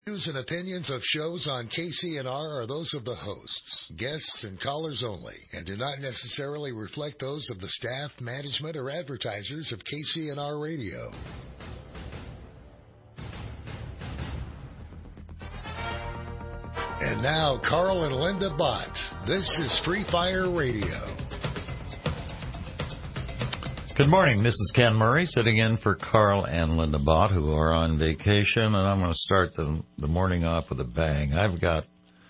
Views and opinions of shows on KCNR are those of the hosts, guests, and callers only, and do not necessarily reflect those of the staff, management, or advertisers of KCNR Radio. And now, Carl and Linda Bott. This is Free Fire Radio. Good morning. This is Ken Murray sitting in for Carl and Linda Bott, who are on vacation, and I'm going to start the morning off with a bang. I've got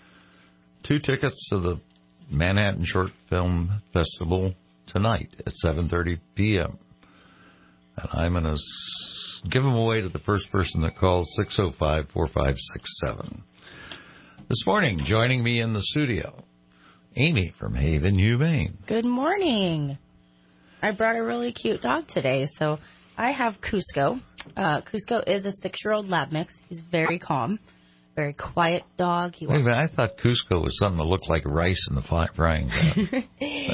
2 tickets to the Manhattan Short Film Festival tonight at 7:30 p.m. And I'm going to give them away to the first person that calls 605-4567. This morning, joining me in the studio, Amy from Haven Humane. Good morning. I brought a really cute dog today. So I have Cusco. Cusco is a 6-year-old lab mix. He's very calm, very quiet dog. Wait a minute, I thought Cusco was something that looked like rice in the frying pan.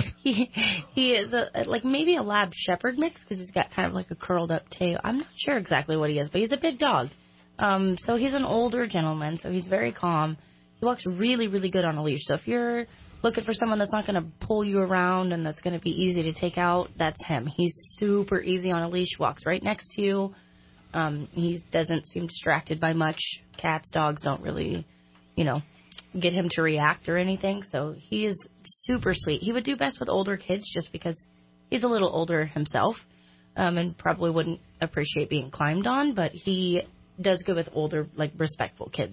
he is like maybe a lab shepherd mix because he's got kind of like a curled up tail. I'm not sure exactly what he is, but he's a big dog. So he's an older gentleman, so he's very calm. He walks really, really good on a leash. So if you're looking for someone that's not going to pull you around and that's going to be easy to take out, that's him. He's super easy on a leash, walks right next to you. He doesn't seem distracted by much. Cats, dogs don't really, get him to react or anything. So he is super sweet. He would do best with older kids just because he's a little older himself and probably wouldn't appreciate being climbed on, but he does good with older, like, respectful kids.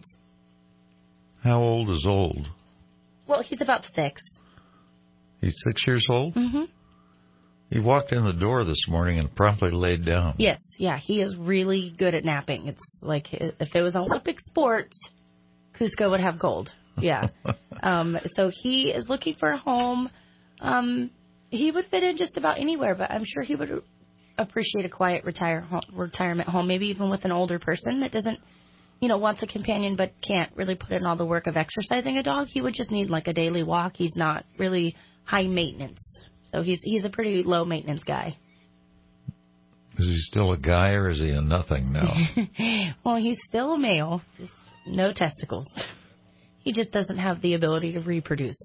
How old is old? Well, he's about 6. He's 6 years old? Mm-hmm. He walked in the door this morning and promptly laid down. Yes, yeah, he is really good at napping. It's like if it was Olympic sports, Cusco would have gold. Yeah. So he is looking for a home. He would fit in just about anywhere, but I'm sure he would appreciate a quiet retirement home, maybe even with an older person that doesn't, wants a companion but can't really put in all the work of exercising a dog. He would just need like a daily walk. He's not really high maintenance. So he's a pretty low maintenance guy. Is he still a guy or is he a nothing now? Well, he's still a male, just no testicles. He just doesn't have the ability to reproduce.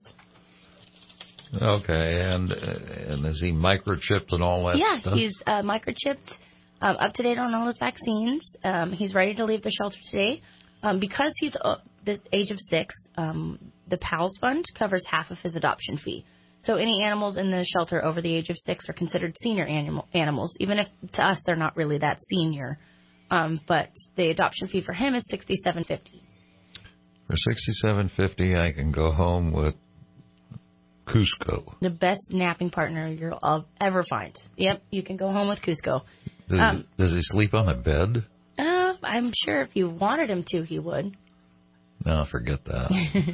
Okay, and is he microchipped and all that stuff? Yeah, he's microchipped. Up to date on all his vaccines. He's ready to leave the shelter today. Because he's the age of 6, the PALS Fund covers half of his adoption fee. So any animals in the shelter over the age of 6 are considered senior animals, even if to us they're not really that senior. But the adoption fee for him is $67.50. For $67.50, I can go home with Cusco. The best napping partner you'll ever find. Yep, you can go home with Cusco. Does he sleep on a bed? I'm sure if you wanted him to, he would. No, forget that.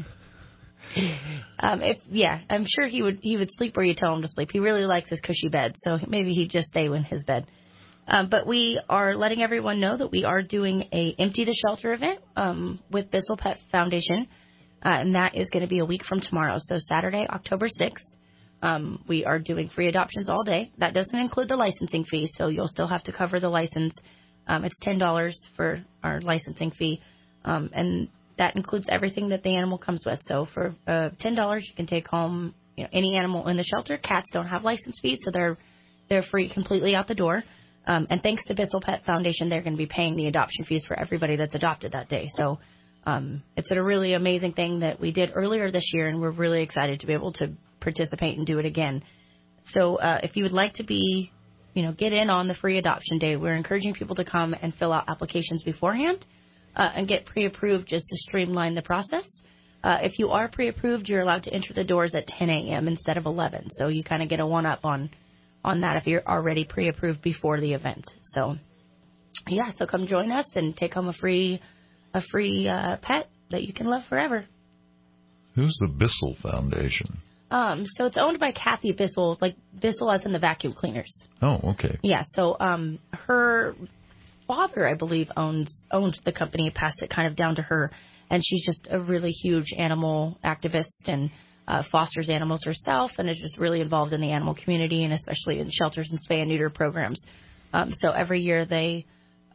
I'm sure he would sleep where you tell him to sleep. He really likes his cushy bed, so maybe he'd just stay in his bed. But we are letting everyone know that we are doing a Empty the Shelter event with Bissell Pet Foundation, and that is going to be a week from tomorrow, so Saturday, October 6th. We are doing free adoptions all day. That doesn't include the licensing fee, so you'll still have to cover the license. It's $10 for our licensing fee, and that includes everything that the animal comes with. So for $10, you can take home any animal in the shelter. Cats don't have license fees, so they're free completely out the door. And thanks to Bissell Pet Foundation, they're going to be paying the adoption fees for everybody that's adopted that day. So it's a really amazing thing that we did earlier this year, and we're really excited to be able to participate and do it again. So if you would like to be, get in on the free adoption day, we're encouraging people to come and fill out applications beforehand and get pre-approved just to streamline the process. If you are pre-approved, you're allowed to enter the doors at 10 a.m. instead of 11. So you kind of get a one-up on that if you're already pre-approved before the event. So, so come join us and take home a free pet that you can love forever. Who's the Bissell Foundation? So it's owned by Kathy Bissell, like Bissell as in the vacuum cleaners. Oh, okay. Yeah, so her father, I believe, owned the company, passed it kind of down to her, and she's just a really huge animal activist and fosters animals herself and is just really involved in the animal community and especially in shelters and spay and neuter programs. So every year they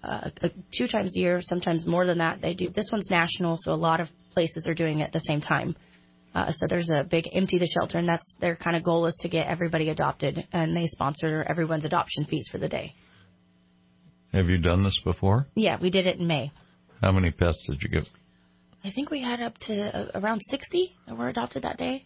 2 times a year, sometimes more than that. They do. This one's national, so a lot of places are doing it at the same time. So there's a big Empty the Shelter, and that's their kind of goal is to get everybody adopted, and they sponsor everyone's adoption fees for the day. Have you done this before? Yeah, we did it in May. How many pets did you get? I think we had up to around 60 that were adopted that day.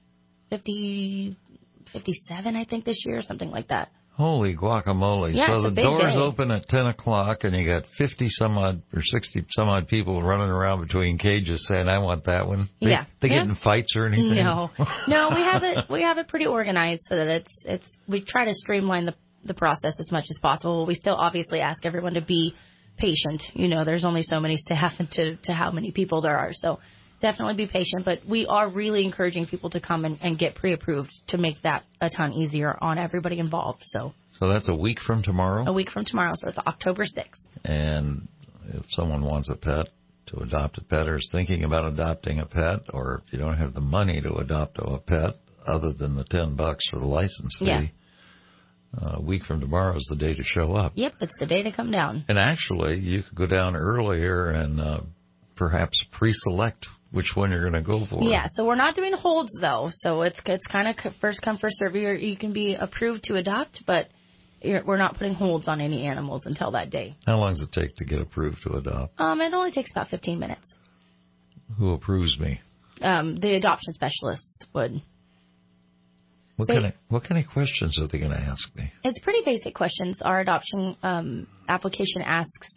57, I think, this year, or something like that. Holy guacamole. Yeah, so it's a the big doors day. open at 10 o'clock, and you got 50 some odd or 60 some odd people running around between cages saying, I want that one. They get in fights or anything? No, we have it pretty organized so that we try to streamline the process as much as possible. We still obviously ask everyone to be patient. There's only so many staff and to how many people there are. So definitely be patient, but we are really encouraging people to come and get pre-approved to make that a ton easier on everybody involved. So that's a week from tomorrow? A week from tomorrow, so it's October 6th. And if someone wants a pet, to adopt a pet, or is thinking about adopting a pet, or if you don't have the money to adopt a pet other than the $10 for the license fee, a week from tomorrow is the day to show up. Yep, it's the day to come down. And actually, you could go down earlier and perhaps pre-select which one you're going to go for. Yeah, so we're not doing holds, though. So it's kind of first come, first serve. You can be approved to adopt, but we're not putting holds on any animals until that day. How long does it take to get approved to adopt? It only takes about 15 minutes. Who approves me? The adoption specialists would. What kind of questions are they going to ask me? It's pretty basic questions. Our adoption application asks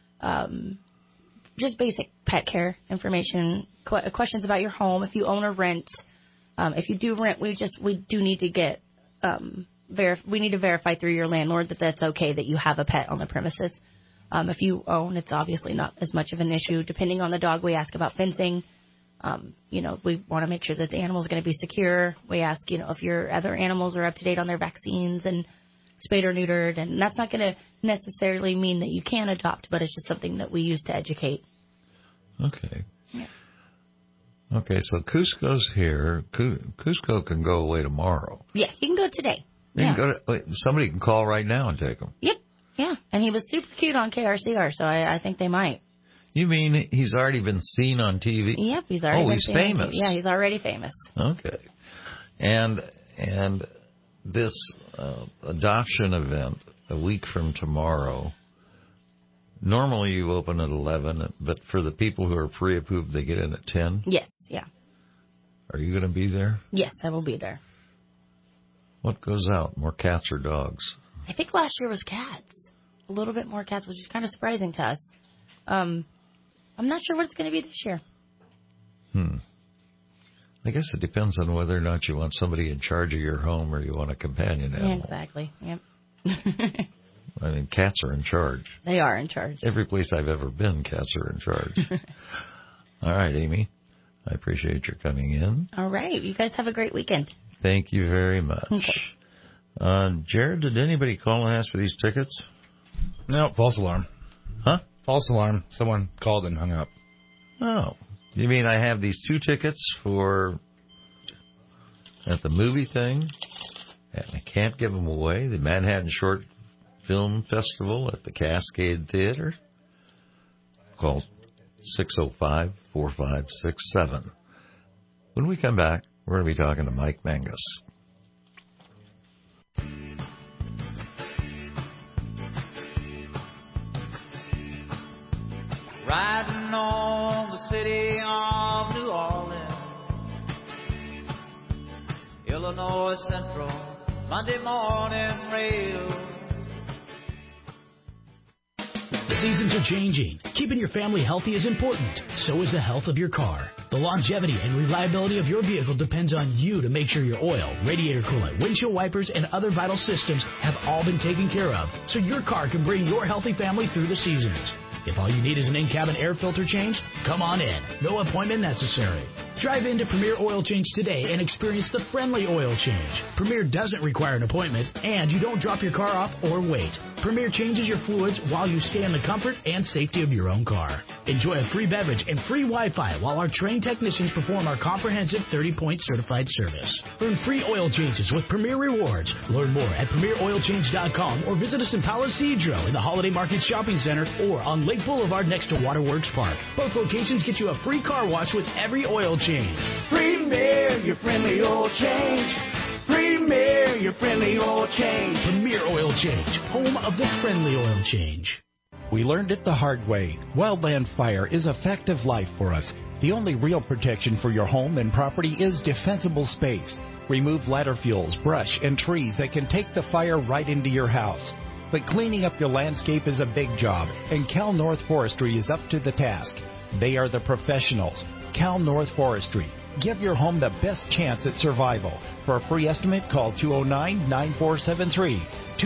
just basic pet care information, questions about your home, if you own or rent. If you do rent, we do need to get we need to verify through your landlord that that's okay that you have a pet on the premises. If you own, it's obviously not as much of an issue. Depending on the dog, we ask about fencing. We want to make sure that the animal is going to be secure. We ask, if your other animals are up to date on their vaccines and spayed or neutered. And that's not going to necessarily mean that you can adopt, but it's just something that we use to educate. Okay. Yeah. Okay, so Cusco's here. Cusco can go away tomorrow. Yeah, he can go today. Somebody can call right now and take him. Yep. Yeah, and he was super cute on KRCR, so I think they might. You mean he's already been seen on TV? Yep, he's already been seen famous. Yeah, he's already famous. Okay. And this adoption event a week from tomorrow, normally you open at 11, but for the people who are pre-approved, they get in at 10? Yes, yeah. Are you going to be there? Yes, I will be there. What goes out, more cats or dogs? I think last year was cats. A little bit more cats, which is kind of surprising to us. I'm not sure what it's going to be this year. I guess it depends on whether or not you want somebody in charge of your home or you want a companion animal. Yeah, exactly. Yep. I mean, cats are in charge. They are in charge. Every place I've ever been, cats are in charge. All right, Amy. I appreciate your coming in. All right. You guys have a great weekend. Thank you very much. Okay. Jared, did anybody call and ask for these tickets? No, false alarm. Huh? False alarm. Someone called and hung up. Oh. You mean I have these 2 tickets at the movie thing, and I can't give them away? The Manhattan Short Film Festival at the Cascade Theater? Call 605-4567. When we come back, we're going to be talking to Mike Mangus. Riding on the city of New Orleans, Illinois Central, Monday morning rail. The seasons are changing. Keeping your family healthy is important. So is the health of your car. The longevity and reliability of your vehicle depends on you to make sure your oil, radiator coolant, windshield wipers, and other vital systems have all been taken care of, so your car can bring your healthy family through the seasons. If all you need is an in-cabin air filter change, come on in. No appointment necessary. Drive into Premier Oil Change today and experience the friendly oil change. Premier doesn't require an appointment, and you don't drop your car off or wait. Premier changes your fluids while you stay in the comfort and safety of your own car. Enjoy a free beverage and free Wi-Fi while our trained technicians perform our comprehensive 30-point certified service. Earn free oil changes with Premier Rewards. Learn more at PremierOilChange.com or visit us in Palo Cedro in the Holiday Market Shopping Center or on Lake Boulevard next to Waterworks Park. Both locations get you a free car wash with every oil change. Premier, your friendly oil change. Premier, your friendly oil change. Premier Oil Change, home of the friendly oil change. We learned it the hard way. Wildland fire is a fact of life for us. The only real protection for your home and property is defensible space. Remove ladder fuels, brush, and trees that can take the fire right into your house. But cleaning up your landscape is a big job, and Cal North Forestry is up to the task. They are the professionals. Cal North Forestry. Give your home the best chance at survival. For a free estimate, call 209-9473,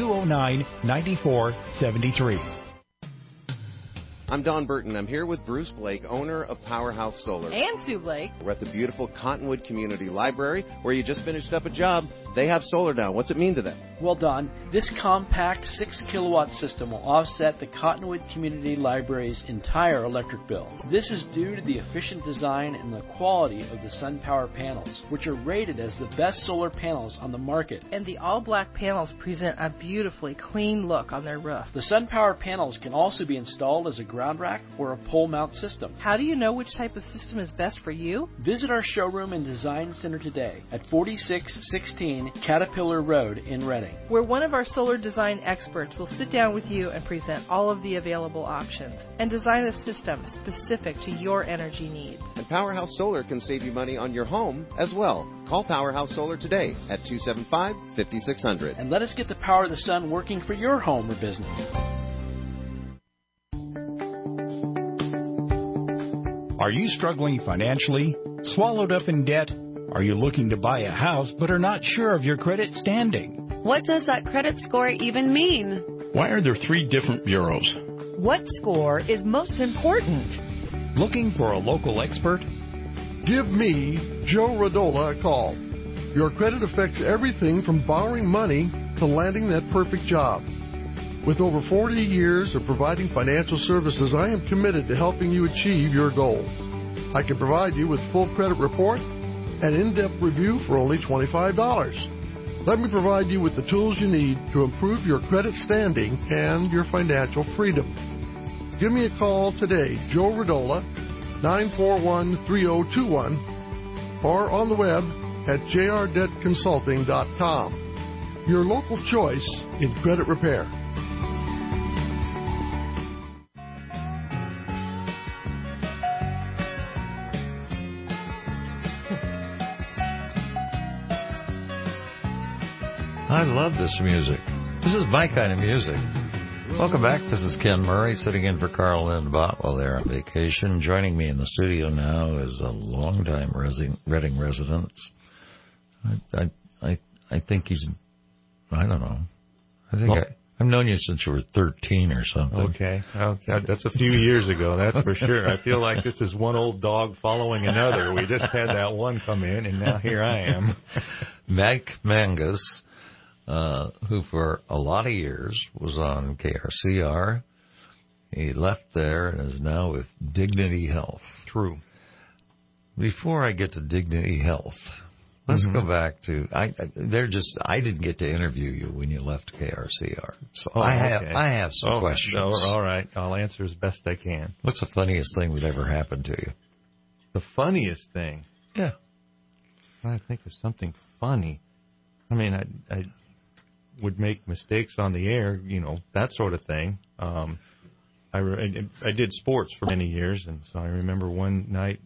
209-9473. I'm Don Burton. I'm here with Bruce Blake, owner of Powerhouse Solar. And Sue Blake. We're at the beautiful Cottonwood Community Library, where you just finished up a job. They have solar now. What's it mean to them? Well, Don, this compact 6-kilowatt system will offset the Cottonwood Community Library's entire electric bill. This is due to the efficient design and the quality of the SunPower panels, which are rated as the best solar panels on the market. And the all-black panels present a beautifully clean look on their roof. The SunPower panels can also be installed as a ground rack or a pole mount system. How do you know which type of system is best for you? Visit our showroom and design center today at 4616 Caterpillar Road in Reading, where one of our solar design experts will sit down with you and present all of the available options and design a system specific to your energy needs. And Powerhouse Solar can save you money on your home as well. Call Powerhouse Solar today at 275-5600. And let us get the power of the sun working for your home or business. Are you struggling financially? Swallowed up in debt? Are you looking to buy a house but are not sure of your credit standing? What does that credit score even mean? Why are there 3 different bureaus? What score is most important? Looking for a local expert? Give me, Joe Radola, a call. Your credit affects everything from borrowing money to landing that perfect job. With over 40 years of providing financial services, I am committed to helping you achieve your goals. I can provide you with full credit report and in-depth review for only $25. Let me provide you with the tools you need to improve your credit standing and your financial freedom. Give me a call today, Joe Radola, 941-3021, or on the web at jrdebtconsulting.com. Your local choice in credit repair. I love this music. This is my kind of music. Welcome back. This is Ken Murray sitting in for Carl Lindbott while they're on vacation. Joining me in the studio now is a longtime Reading resident. I think he's, I don't know. I think I've known you since you were 13 or something. Okay. Well, that's a few years ago, that's for sure. I feel like this is one old dog following another. We just had that one come in, and now here I am. Mike Mangus. Who for a lot of years was on KRCR. He left there and is now with Dignity Health. True. Before I get to Dignity Health, let's go back to I didn't get to interview you when you left KRCR. So I have some questions. All right. I'll answer as best I can. What's the funniest thing that ever happened to you? The funniest thing? Yeah. I think of something funny. I mean, I would make mistakes on the air, that sort of thing. I did sports for many years, and so I remember one night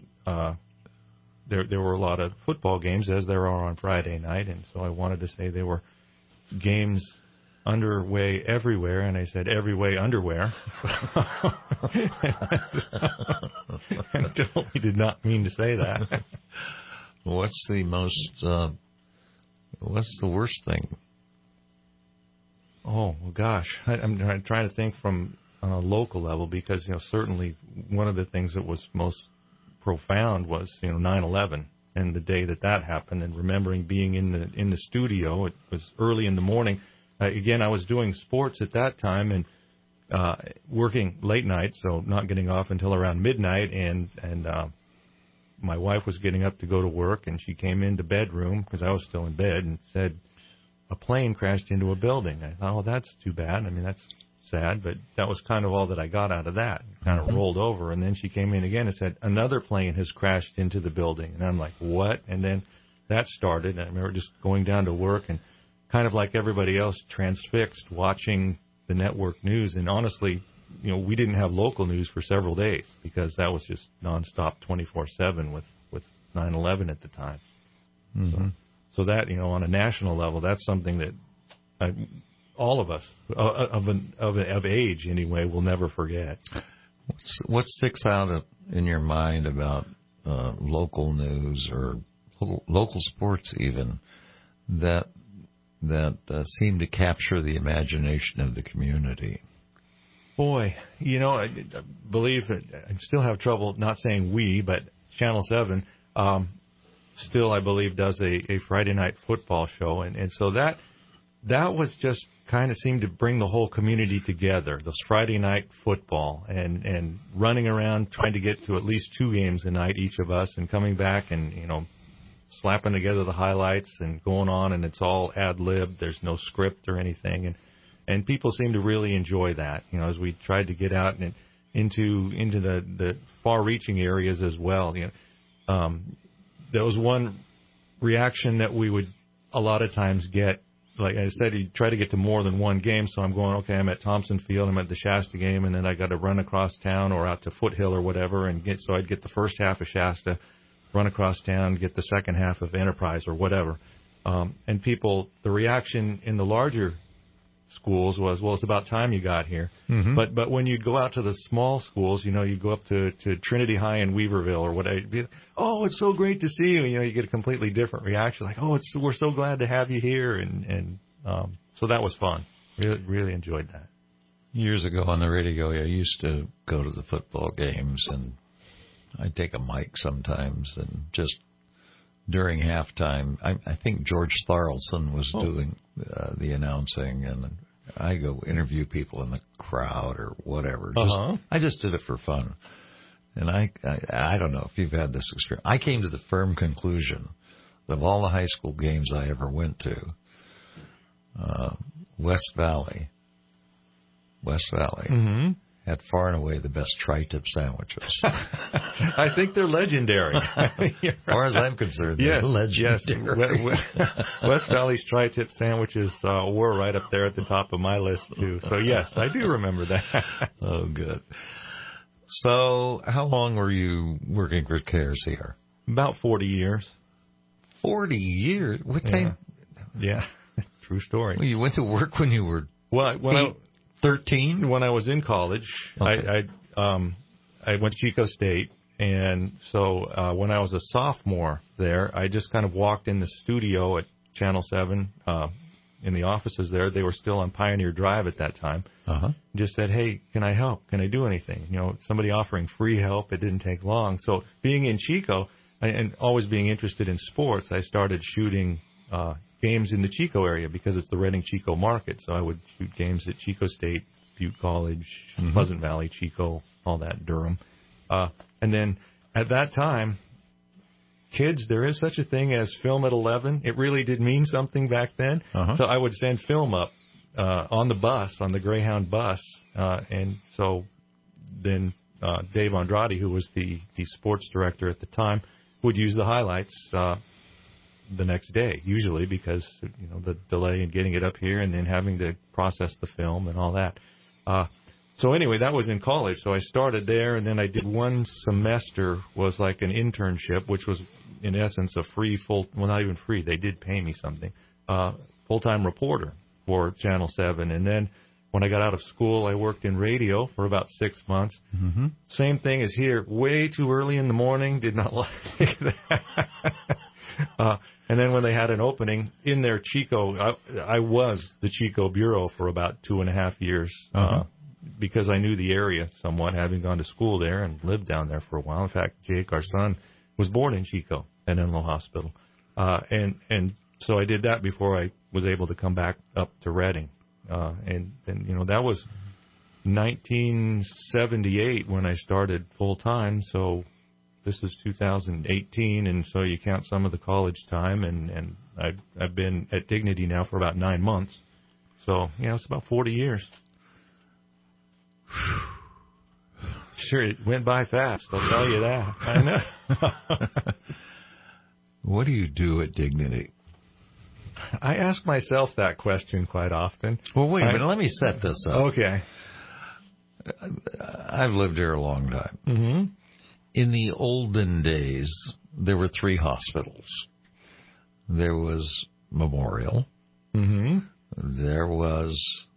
there were a lot of football games, as there are on Friday night, and so I wanted to say there were games underway everywhere, and I said every way underwear. I totally did not mean to say that. What's the worst thing? Oh, well, gosh. I'm trying to think from on a local level because, certainly one of the things that was most profound was, 9/11 and the day that happened, and remembering being in the studio. It was early in the morning. I was doing sports at that time and working late nights, so not getting off until around midnight, and my wife was getting up to go to work, and she came into bedroom because I was still in bed and said a plane crashed into a building. I thought, oh, that's too bad. I mean, that's sad, but that was kind of all that I got out of that. Kind of rolled over, and then she came in again and said another plane has crashed into the building, and I'm like, what? And then that started, and I remember just going down to work and kind of like everybody else, transfixed, watching the network news. And honestly, we didn't have local news for several days because that was just nonstop 24/7 with 9/11 at the time. Mm-hmm. So that, on a national level, that's something that all of us of age anyway will never forget. What sticks out in your mind about local news or local sports even that seem to capture the imagination of the community? Boy, I believe that I still have trouble not saying we, but Channel 7 still, I believe, does a Friday night football show. And so that was just kind of seemed to bring the whole community together, those Friday night football and running around trying to get to at least 2 games a night, each of us, and coming back and, slapping together the highlights and going on, and it's all ad-lib. There's no script or anything. And people seem to really enjoy that, as we tried to get out and into the far-reaching areas as well. There was one reaction that we would a lot of times get. Like I said, you try to get to more than one game, so I'm going, okay, I'm at Thompson Field, I'm at the Shasta game, and then I got to run across town or out to Foothill or whatever, so I'd get the first half of Shasta, run across town, get the second half of Enterprise or whatever. And people, the reaction in the larger schools was, well, it's about time you got here. Mm-hmm. But when you'd go out to the small schools, you go up to Trinity High in Weaverville or whatever, oh, it's so great to see you. You get a completely different reaction, like, oh, we're so glad to have you here. And so that was fun. Really enjoyed that. Years ago on the radio, I used to go to the football games, and I'd take a mic sometimes, and just during halftime, I think George Tharlson was doing the announcing, and I go interview people in the crowd or whatever. I just did it for fun. And I don't know if you've had this experience. I came to the firm conclusion that of all the high school games I ever went to, West Valley mm-hmm. had far and away the best tri-tip sandwiches. I think they're legendary. As far as I'm concerned, they're legendary. Yes. West Valley's tri-tip sandwiches were right up there at the top of my list, too. So, yes, I do remember that. Oh, good. So, how long were you working for KRCR? About 40 years. 40 years? What time? Yeah, true story. Well, you went to work when you were 13? When I was in college, okay. I went to Chico State, and so when I was a sophomore there, I just kind of walked in the studio at Channel 7 in the offices there. They were still on Pioneer Drive at that time. Uh-huh. Just said, hey, can I help? Can I do anything? Somebody offering free help. It didn't take long. So being in Chico and always being interested in sports, I started shooting games in the Chico area because it's the Reading-Chico market. So I would shoot games at Chico State, Butte College, mm-hmm. Pleasant Valley, Chico, all that, Durham. And then at that time, kids, there is such a thing as film at 11. It really did mean something back then. Uh-huh. So I would send film up on the bus, on the Greyhound bus. And so then Dave Andrade, who was the sports director at the time, would use the highlights the next day, usually because, the delay in getting it up here and then having to process the film and all that. So anyway, that was in college. So I started there, and then I did one semester, was like an internship, which was in essence a free not even free, they did pay me something, full-time reporter for Channel 7. And then when I got out of school, I worked in radio for about 6 months. Mm-hmm. Same thing as here, way too early in the morning, did not like that. And then when they had an opening in their Chico, I was the Chico Bureau for about 2.5 years because I knew the area somewhat, having gone to school there and lived down there for a while. In fact, Jake, our son, was born in Chico at Enloe Hospital. And so I did that before I was able to come back up to Reading. And that was 1978 when I started full-time, so this is 2018, and so you count some of the college time, and I've been at Dignity now for about 9 months. So, it's about 40 years. Sure, it went by fast, I'll tell you that. I know. What do you do at Dignity? I ask myself that question quite often. Well, wait a minute. Let me set this up. Okay. I've lived here a long time. Mm-hmm. In the olden days, there were 3 hospitals. There was Memorial. Mm-hmm. There was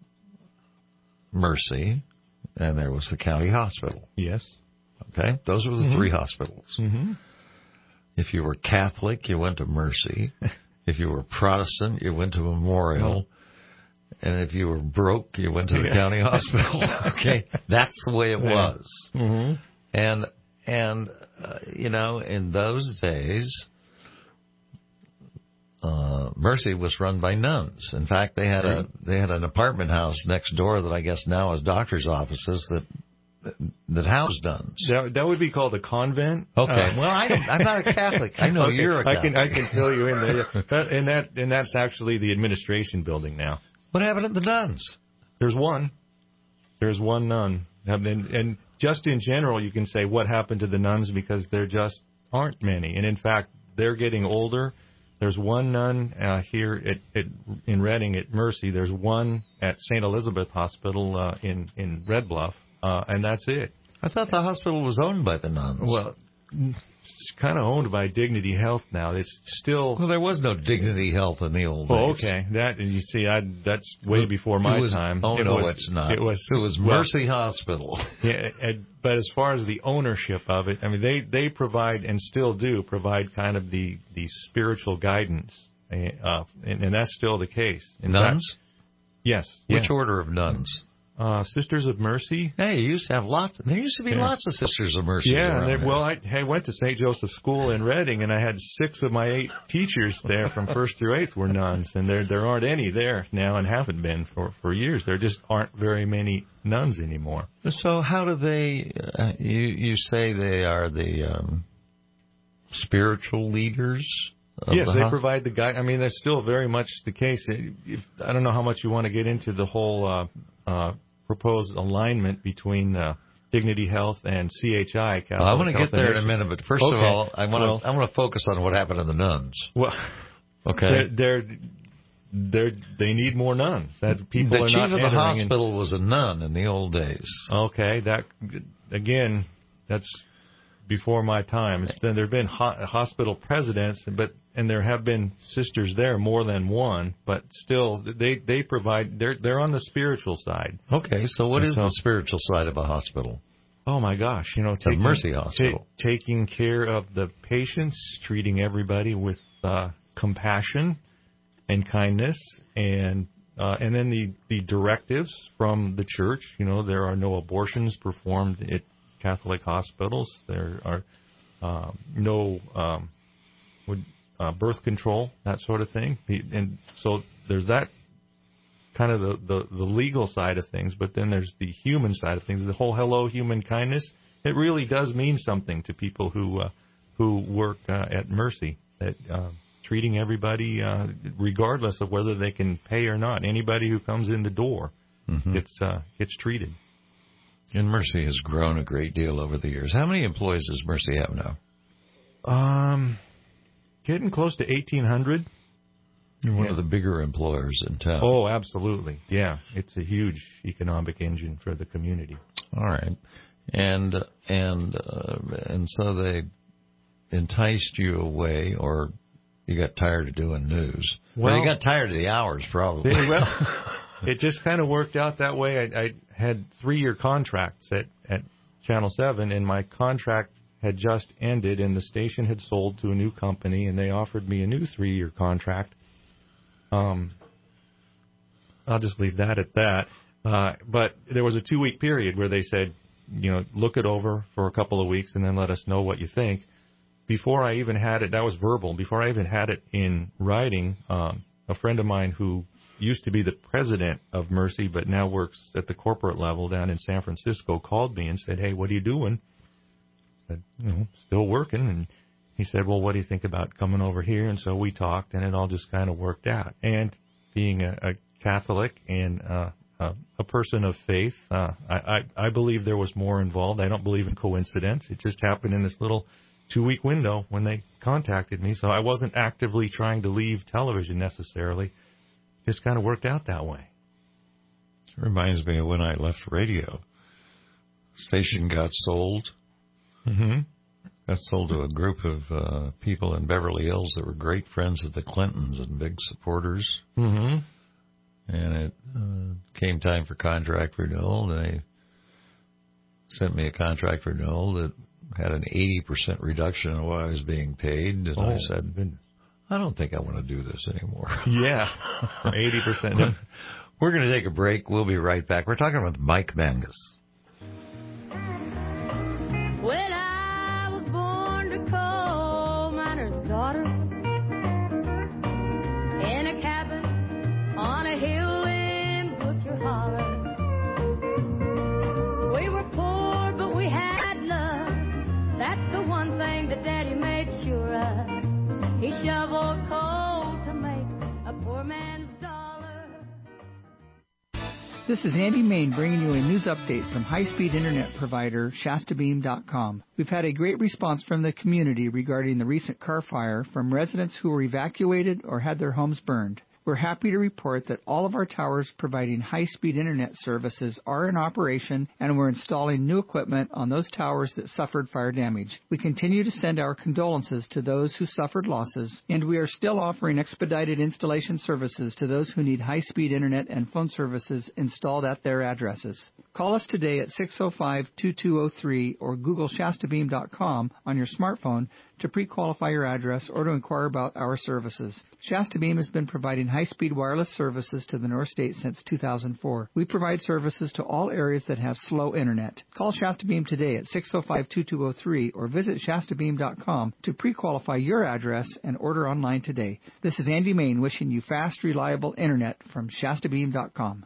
Mercy. And there was the county hospital. Yes. Okay? Those were the 3 hospitals. Mm-hmm. If you were Catholic, you went to Mercy. If you were Protestant, you went to Memorial. And if you were broke, you went to the county hospital. Okay? That's the way it was. Mm-hmm. And in those days, Mercy was run by nuns. In fact, they had an apartment house next door that I guess now is doctors' offices that housed nuns. That would be called a convent. Okay. Well, I'm not a Catholic. I know you're a Catholic. I can fill you in there. And that's actually the administration building now. What happened to the nuns? There's one. There's one nun. And just in general, you can say what happened to the nuns because there just aren't many. And in fact, they're getting older. There's one nun here in Reading at Mercy. There's one at St. Elizabeth Hospital in Red Bluff, and that's it. I thought the hospital was owned by the nuns. Well, it's kind of owned by Dignity Health now. It's still... Well, there was no Dignity Health in the old days. Oh, okay. You see, that's way before my time. Oh, no, it's not. It was Mercy Hospital. Yeah, but as far as the ownership of it, I mean, they provide and still do provide kind of the spiritual guidance, and that's still the case. Nuns? Yes. Which order of nuns? Sisters of Mercy. Hey, you used to have lots. There used to be lots of Sisters of Mercy. Yeah, I went to St. Joseph's School in Reading, and I had 6 of my 8 teachers there from 1st through 8th were nuns, and there aren't any there now, and haven't been for years. There just aren't very many nuns anymore. So how do they? You say they are the spiritual leaders? Yes, they provide the guide. I mean, that's still very much the case. I don't know how much you want to get into the whole proposed alignment between Dignity Health and CHI. Well, I want to get there in a minute, but first of all, I want to focus on what happened to the nuns. Well, okay, they need more nuns. That people the are chief not of the hospital was a nun in the old days. Okay, that's before my time. There have been hospital presidents, and there have been sisters there, more than one, but still they provide. They're on the spiritual side. Okay, so what is the spiritual side of a hospital? Oh my gosh, the Mercy Hospital, taking care of the patients, treating everybody with compassion and kindness, and then the directives from the church. There are no abortions performed at Catholic hospitals. There are no birth control, that sort of thing. And so there's that kind of the legal side of things, but then there's the human side of things. The whole hello human kindness. It really does mean something to people who work at Mercy. That treating everybody regardless of whether they can pay or not. Anybody who comes in the door gets treated. And Mercy has grown a great deal over the years. How many employees does Mercy have now? Getting close to 1,800. You're one of the bigger employers in town. Oh, absolutely. Yeah, it's a huge economic engine for the community. All right, and so they enticed you away, or you got tired of doing news. Well, you got tired of the hours, probably. Well, it just kind of worked out that way. I had 3-year contracts at Channel 7, and my contract had just ended, and the station had sold to a new company, and they offered me a new 3-year contract. I'll just leave that at that. But there was a 2-week period where they said, look it over for a couple of weeks and then let us know what you think. Before I even had it, that was verbal. Before I even had it in writing, a friend of mine who used to be the president of Mercy, but now works at the corporate level down in San Francisco, called me and said, "Hey, what are you doing?" I said, "Still working." And he said, "Well, what do you think about coming over here?" And so we talked, and it all just kind of worked out. And being a Catholic and a person of faith, I believe there was more involved. I don't believe in coincidence. It just happened in this little 2-week window when they contacted me. So I wasn't actively trying to leave television necessarily. Just kind of worked out that way. It reminds me of when I left radio. Station got sold. Mm-hmm. Got sold to a group of people in Beverly Hills that were great friends of the Clintons and big supporters. Mm-hmm. And it came time for contract renewal. They sent me a contract renewal that had an 80% reduction in what I was being paid. And I said, goodness. I don't think I want to do this anymore. Yeah, 80%. We're going to take a break. We'll be right back. We're talking with Mike Mangus. Well, I was born to coal miner's daughter in a cabin on a hill in Butcher Holler. We were poor, but we had love. That's the one thing that Daddy made sure of. He shoveled coal to make a poor man's dollar. This is Andy Main bringing you a news update from high-speed internet provider ShastaBeam.com. We've had a great response from the community regarding the recent car fire from residents who were evacuated or had their homes burned. We're happy to report that all of our towers providing high-speed internet services are in operation, and we're installing new equipment on those towers that suffered fire damage. We continue to send our condolences to those who suffered losses, and we are still offering expedited installation services to those who need high-speed internet and phone services installed at their addresses. Call us today at 605-2203 or Google ShastaBeam.com on your smartphone to pre-qualify your address or to inquire about our services. Shasta Beam has been providing high-speed wireless services to the North State since 2004. We provide services to all areas that have slow internet. Call Shasta Beam today at 605-2203 or visit ShastaBeam.com to pre-qualify your address and order online today. This is Andy Main wishing you fast, reliable internet from ShastaBeam.com.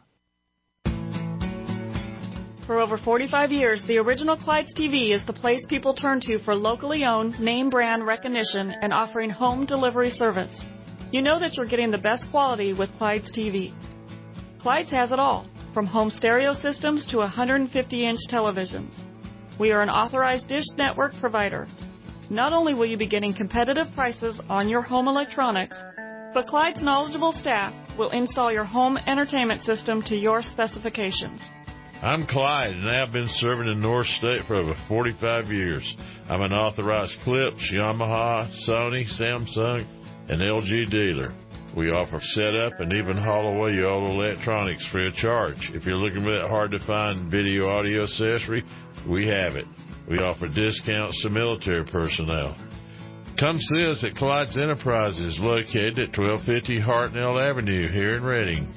For over 45 years, the original Clyde's TV is the place people turn to for locally owned, name brand recognition and offering home delivery service. You know that you're getting the best quality with Clyde's TV. Clyde's has it all, from home stereo systems to 150-inch televisions. We are an authorized Dish Network provider. Not only will you be getting competitive prices on your home electronics, but Clyde's knowledgeable staff will install your home entertainment system to your specifications. I'm Clyde, and I've been serving in North State for over 45 years. I'm an authorized Philips, Yamaha, Sony, Samsung, and LG dealer. We offer setup and even haul away your old electronics free of charge. If you're looking for that hard-to-find video audio accessory, we have it. We offer discounts to military personnel. Come see us at Clyde's Enterprises, located at 1250 Hartnell Avenue here in Reading.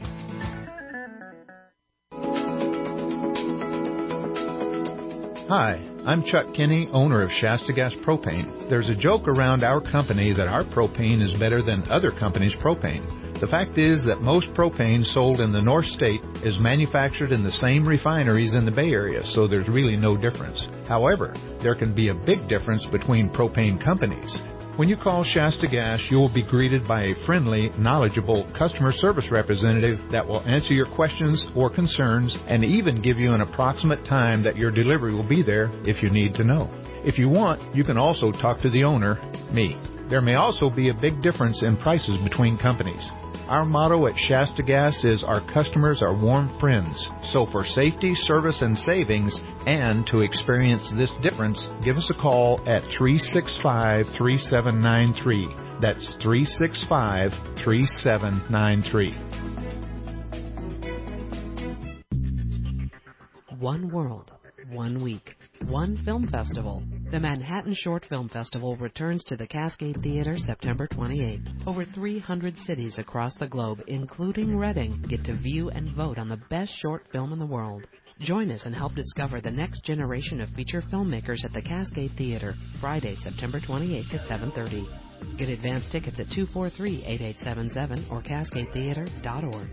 Hi, I'm Chuck Kinney, owner of Shasta Gas Propane. There's a joke around our company that our propane is better than other companies' propane. The fact is that most propane sold in the North State is manufactured in the same refineries in the Bay Area, so there's really no difference. However, there can be a big difference between propane companies. When you call Shasta Gas, you will be greeted by a friendly, knowledgeable customer service representative that will answer your questions or concerns and even give you an approximate time that your delivery will be there if you need to know. If you want, you can also talk to the owner, me. There may also be a big difference in prices between companies. Our motto at Shasta Gas is our customers are warm friends. So for safety, service, and savings, and to experience this difference, give us a call at 365-3793. That's 365-3793. One world, 1 week, one film festival. The Manhattan Short Film Festival returns to the Cascade Theater September 28th. Over 300 cities across the globe, including Reading, get to view and vote on the best short film in the world. Join us and help discover the next generation of feature filmmakers at the Cascade Theater, Friday, September 28th at 7:30. Get advance tickets at 243-8877 or CascadeTheater.org.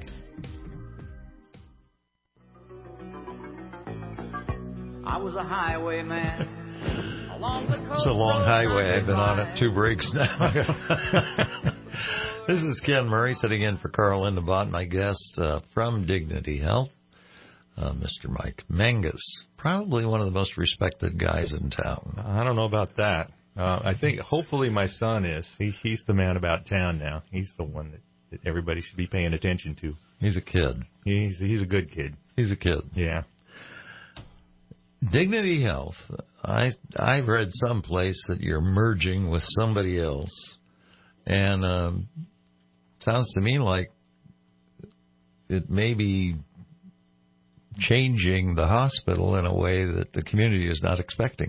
I was a highwayman. It's a long highway. I've been on it 2 breaks now. This is Ken Murray sitting in for Carl Lindebott, my guest from Dignity Health, Mr. Mike Mangus, probably one of the most respected guys in town. I don't know about that. I think hopefully my son is. He's the man about town now. He's the one that everybody should be paying attention to. He's a kid. He's a good kid. He's a kid. Yeah. Dignity Health. I've read someplace that you're merging with somebody else, and sounds to me like it may be changing the hospital in a way that the community is not expecting.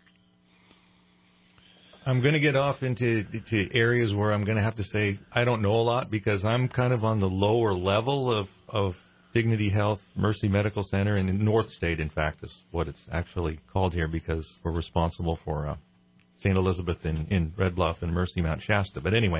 I'm going to get off into areas where I'm going to have to say I don't know a lot because I'm kind of on the lower level of Dignity Health, Mercy Medical Center, and in North State, in fact, is what it's actually called here because we're responsible for St. Elizabeth in Red Bluff and Mercy Mount Shasta. But anyway,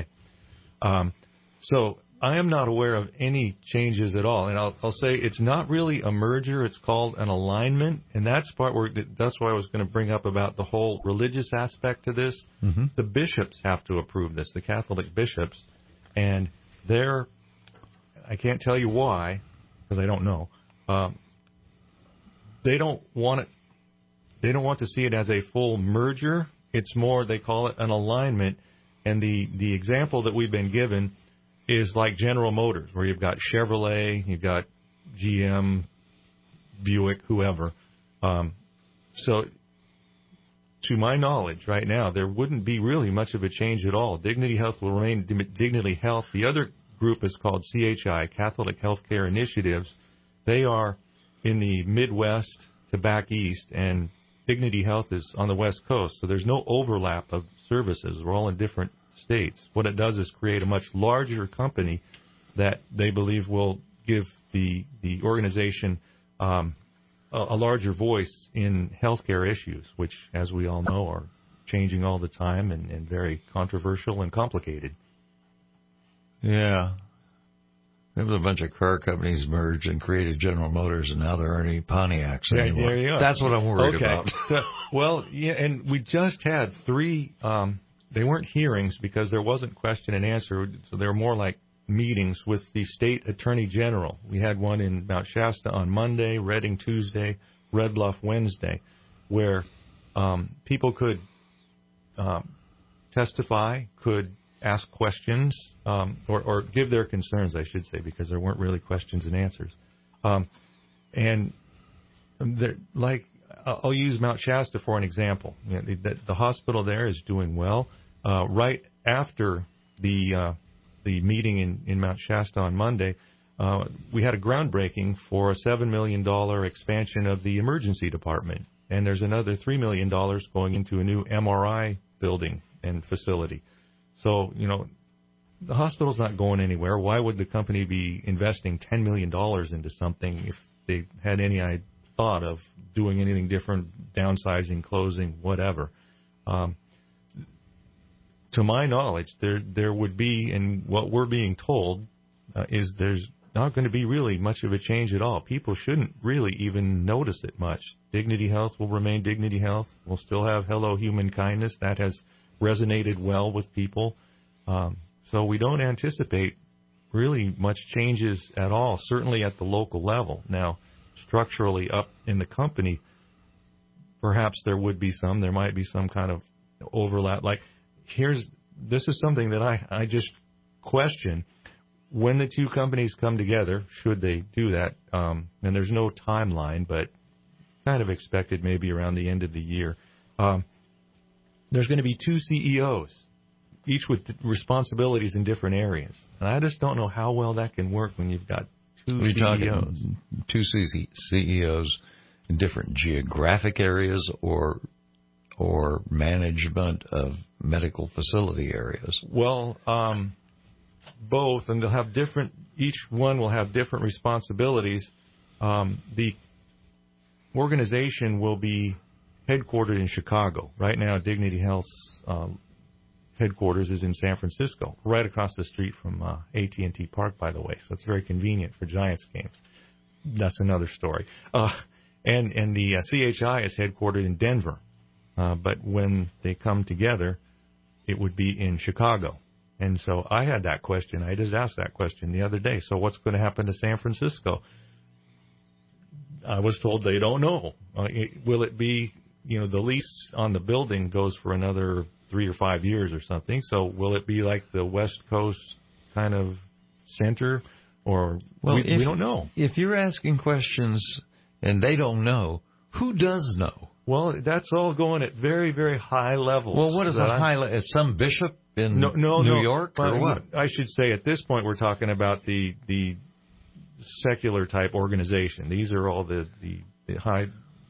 so I am not aware of any changes at all. And I'll say it's not really a merger. It's called an alignment. And that's why I was going to bring up about the whole religious aspect to this. Mm-hmm. The bishops have to approve this, the Catholic bishops. And I can't tell you why, because I don't know. They don't want it. They don't want to see it as a full merger. It's more, they call it an alignment. And the example that we've been given is like General Motors, where you've got Chevrolet, you've got GM, Buick, whoever. So to my knowledge right now, there wouldn't be really much of a change at all. Dignity Health will remain Dignity Health. The other group is called CHI, Catholic Healthcare Initiatives. They are in the Midwest to back east, and Dignity Health is on the West Coast. So there's no overlap of services. We're all in different states. What it does is create a much larger company that they believe will give the organization a larger voice in healthcare issues, which, as we all know, are changing all the time and very controversial and complicated. Yeah. There was a bunch of car companies merged and created General Motors, and now there aren't any Pontiacs anymore. There you are. That's what I'm worried about. Well, yeah, and we just had 3, they weren't hearings because there wasn't question and answer, so they were more like meetings with the state attorney general. We had one in Mount Shasta on Monday, Redding Tuesday, Red Bluff Wednesday, where people could testify, could ask questions, or give their concerns, I should say, because there weren't really questions and answers. And I'll use Mount Shasta for an example. You know, the hospital there is doing well. Right after the meeting in Mount Shasta on Monday, we had a groundbreaking for a $7 million expansion of the emergency department. And there's another $3 million going into a new MRI building and facility. So, you know, the hospital's not going anywhere. Why would the company be investing $10 million into something if they had any thought of doing anything different, downsizing, closing, whatever? To my knowledge, there would be, and what we're being told is there's not going to be really much of a change at all. People shouldn't really even notice it much. Dignity Health will remain Dignity Health. We'll still have Hello Human Kindness. That has resonated well with people. So we don't anticipate really much changes at all, certainly at the local level. Now, structurally up in the company, perhaps there would be some. There might be some kind of overlap. Like, this is something that I just question. When the two companies come together, should they do that, and there's no timeline, but kind of expected maybe around the end of the year, there's going to be 2 CEOs, each with responsibilities in different areas. And I just don't know how well that can work when you've got 2 CEOs. 2 CEOs in different geographic areas or management of medical facility areas? Well, both, and they'll have different. Each one will have different responsibilities. The organization will be headquartered in Chicago. Right now, Dignity Health's headquarters is in San Francisco, right across the street from AT&T Park, by the way. So it's very convenient for Giants games. That's another story. And the CHI is headquartered in Denver. But when they come together, it would be in Chicago. And so I had that question. I just asked that question the other day. So what's going to happen to San Francisco? I was told they don't know. Will it be, the lease on the building goes for another 3 or 5 years or something. So will it be like the West Coast kind of center? Or we don't know. If you're asking questions and they don't know, who does know? Well, that's all going at very, very high levels. Well, what is a high level? Is some bishop in New York or what? I should say at this point we're talking about the secular type organization. These are all the high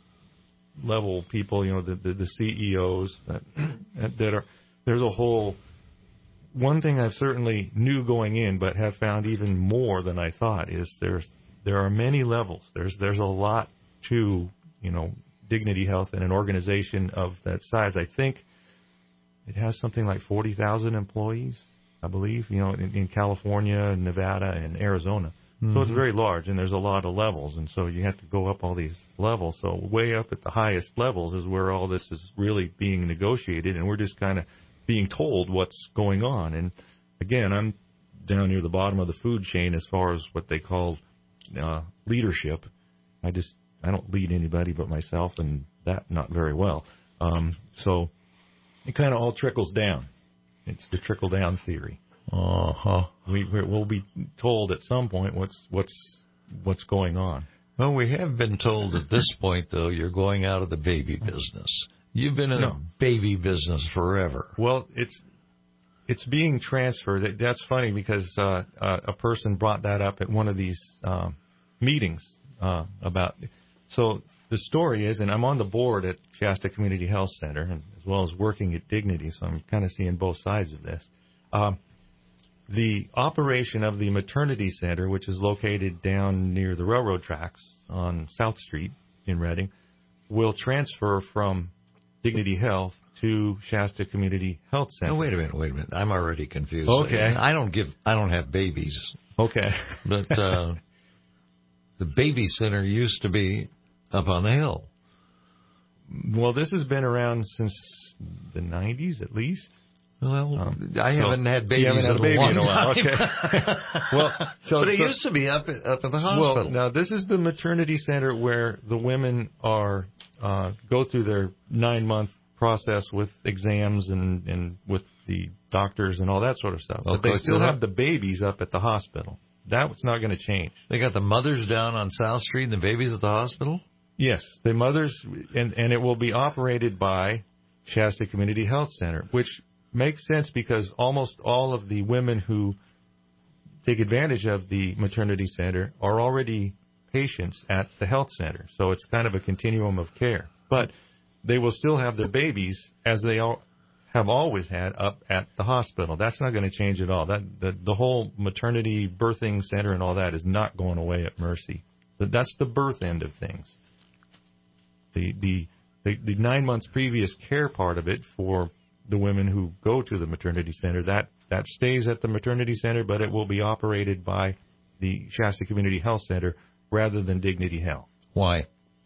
level people, the CEOs that are. There's a whole. One thing I certainly knew going in, but have found even more than I thought, is there are many levels. There's a lot to Dignity Health and an organization of that size. I think it has something like 40,000 employees, I believe, in California, Nevada, and Arizona. Mm-hmm. So it's very large, and there's a lot of levels, and so you have to go up all these levels. So way up at the highest levels is where all this is really being negotiated, and we're just kind of being told what's going on. And again, I'm down near the bottom of the food chain as far as what they call leadership. I don't lead anybody but myself, and that not very well. So it kind of all trickles down. It's the trickle-down theory. Uh-huh. We'll be told at some point what's going on. Well, we have been told at this point, though, you're going out of the baby business. You've been in the baby business forever. Well, it's being transferred. That's funny because a person brought that up at one of these meetings about. So the story is, and I'm on the board at Shasta Community Health Center, and as well as working at Dignity, so I'm kind of seeing both sides of this. The operation of the maternity center, which is located down near the railroad tracks on South Street in Redding, will transfer from Dignity Health to Shasta Community Health Center. No, wait a minute. I'm already confused. Okay. I don't have babies. Okay. But the baby center used to be up on the hill. Well, this has been around since the 90s at least. Well, I haven't had babies in a while. Okay. Well, but it used to be up at the hospital. Well, now this is the maternity center where the women are go through their 9-month process with exams and with the doctors and all that sort of stuff. But they still have the babies up at the hospital. That's not going to change. They got the mothers down on South Street and the babies at the hospital? Yes, the mothers, and it will be operated by Shasta Community Health Center, which makes sense because almost all of the women who take advantage of the maternity center are already patients at the health center. So it's kind of a continuum of care. But they will still have their babies as they have always had up at the hospital. That's not going to change at all. The whole maternity birthing center and all that is not going away at Mercy. That's the birth end of things. The 9 months previous care part of it for the women who go to the maternity center, that stays at the maternity center, but it will be operated by the Shasta Community Health Center rather than Dignity Health. Why?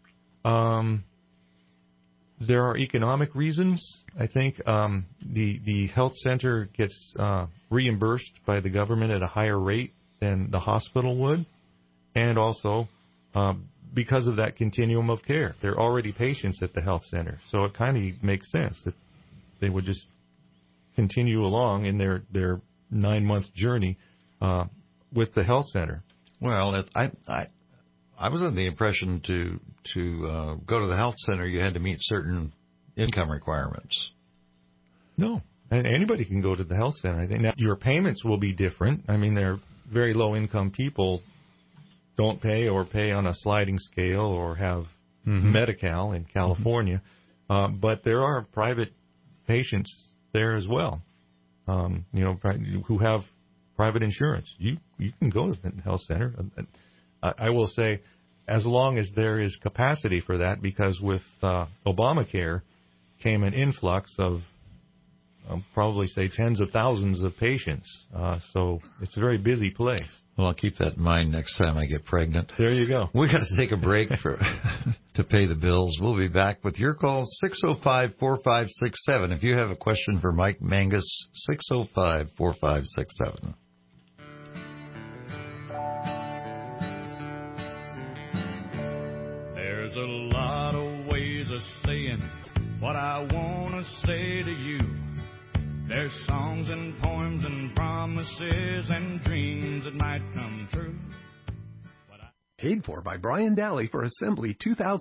There are economic reasons. I think the health center gets reimbursed by the government at a higher rate than the hospital would, and also because of that continuum of care. They're already patients at the health center, so it kind of makes sense that they would just continue along in their 9-month journey with the health center. Well, I was under the impression to go to the health center, you had to meet certain income requirements. No, anybody can go to the health center. I think now your payments will be different. I mean, they're very low income people don't pay or pay on a sliding scale or have Medi-Cal in California, but there are private patients there as well. Who have private insurance. You can go to the health center. I will say, as long as there is capacity for that, because with Obamacare came an influx of I'll probably say tens of thousands of patients. So it's a very busy place. Well, I'll keep that in mind next time I get pregnant. There you go. We got to take a break to pay the bills. We'll be back with your calls, 605-4567. If you have a question for Mike Mangus, 605-4567. There's a lot of ways of saying what I want to say to you. There's songs and poems and promises and dreams that might come true. Paid for by Brian Daly for Assembly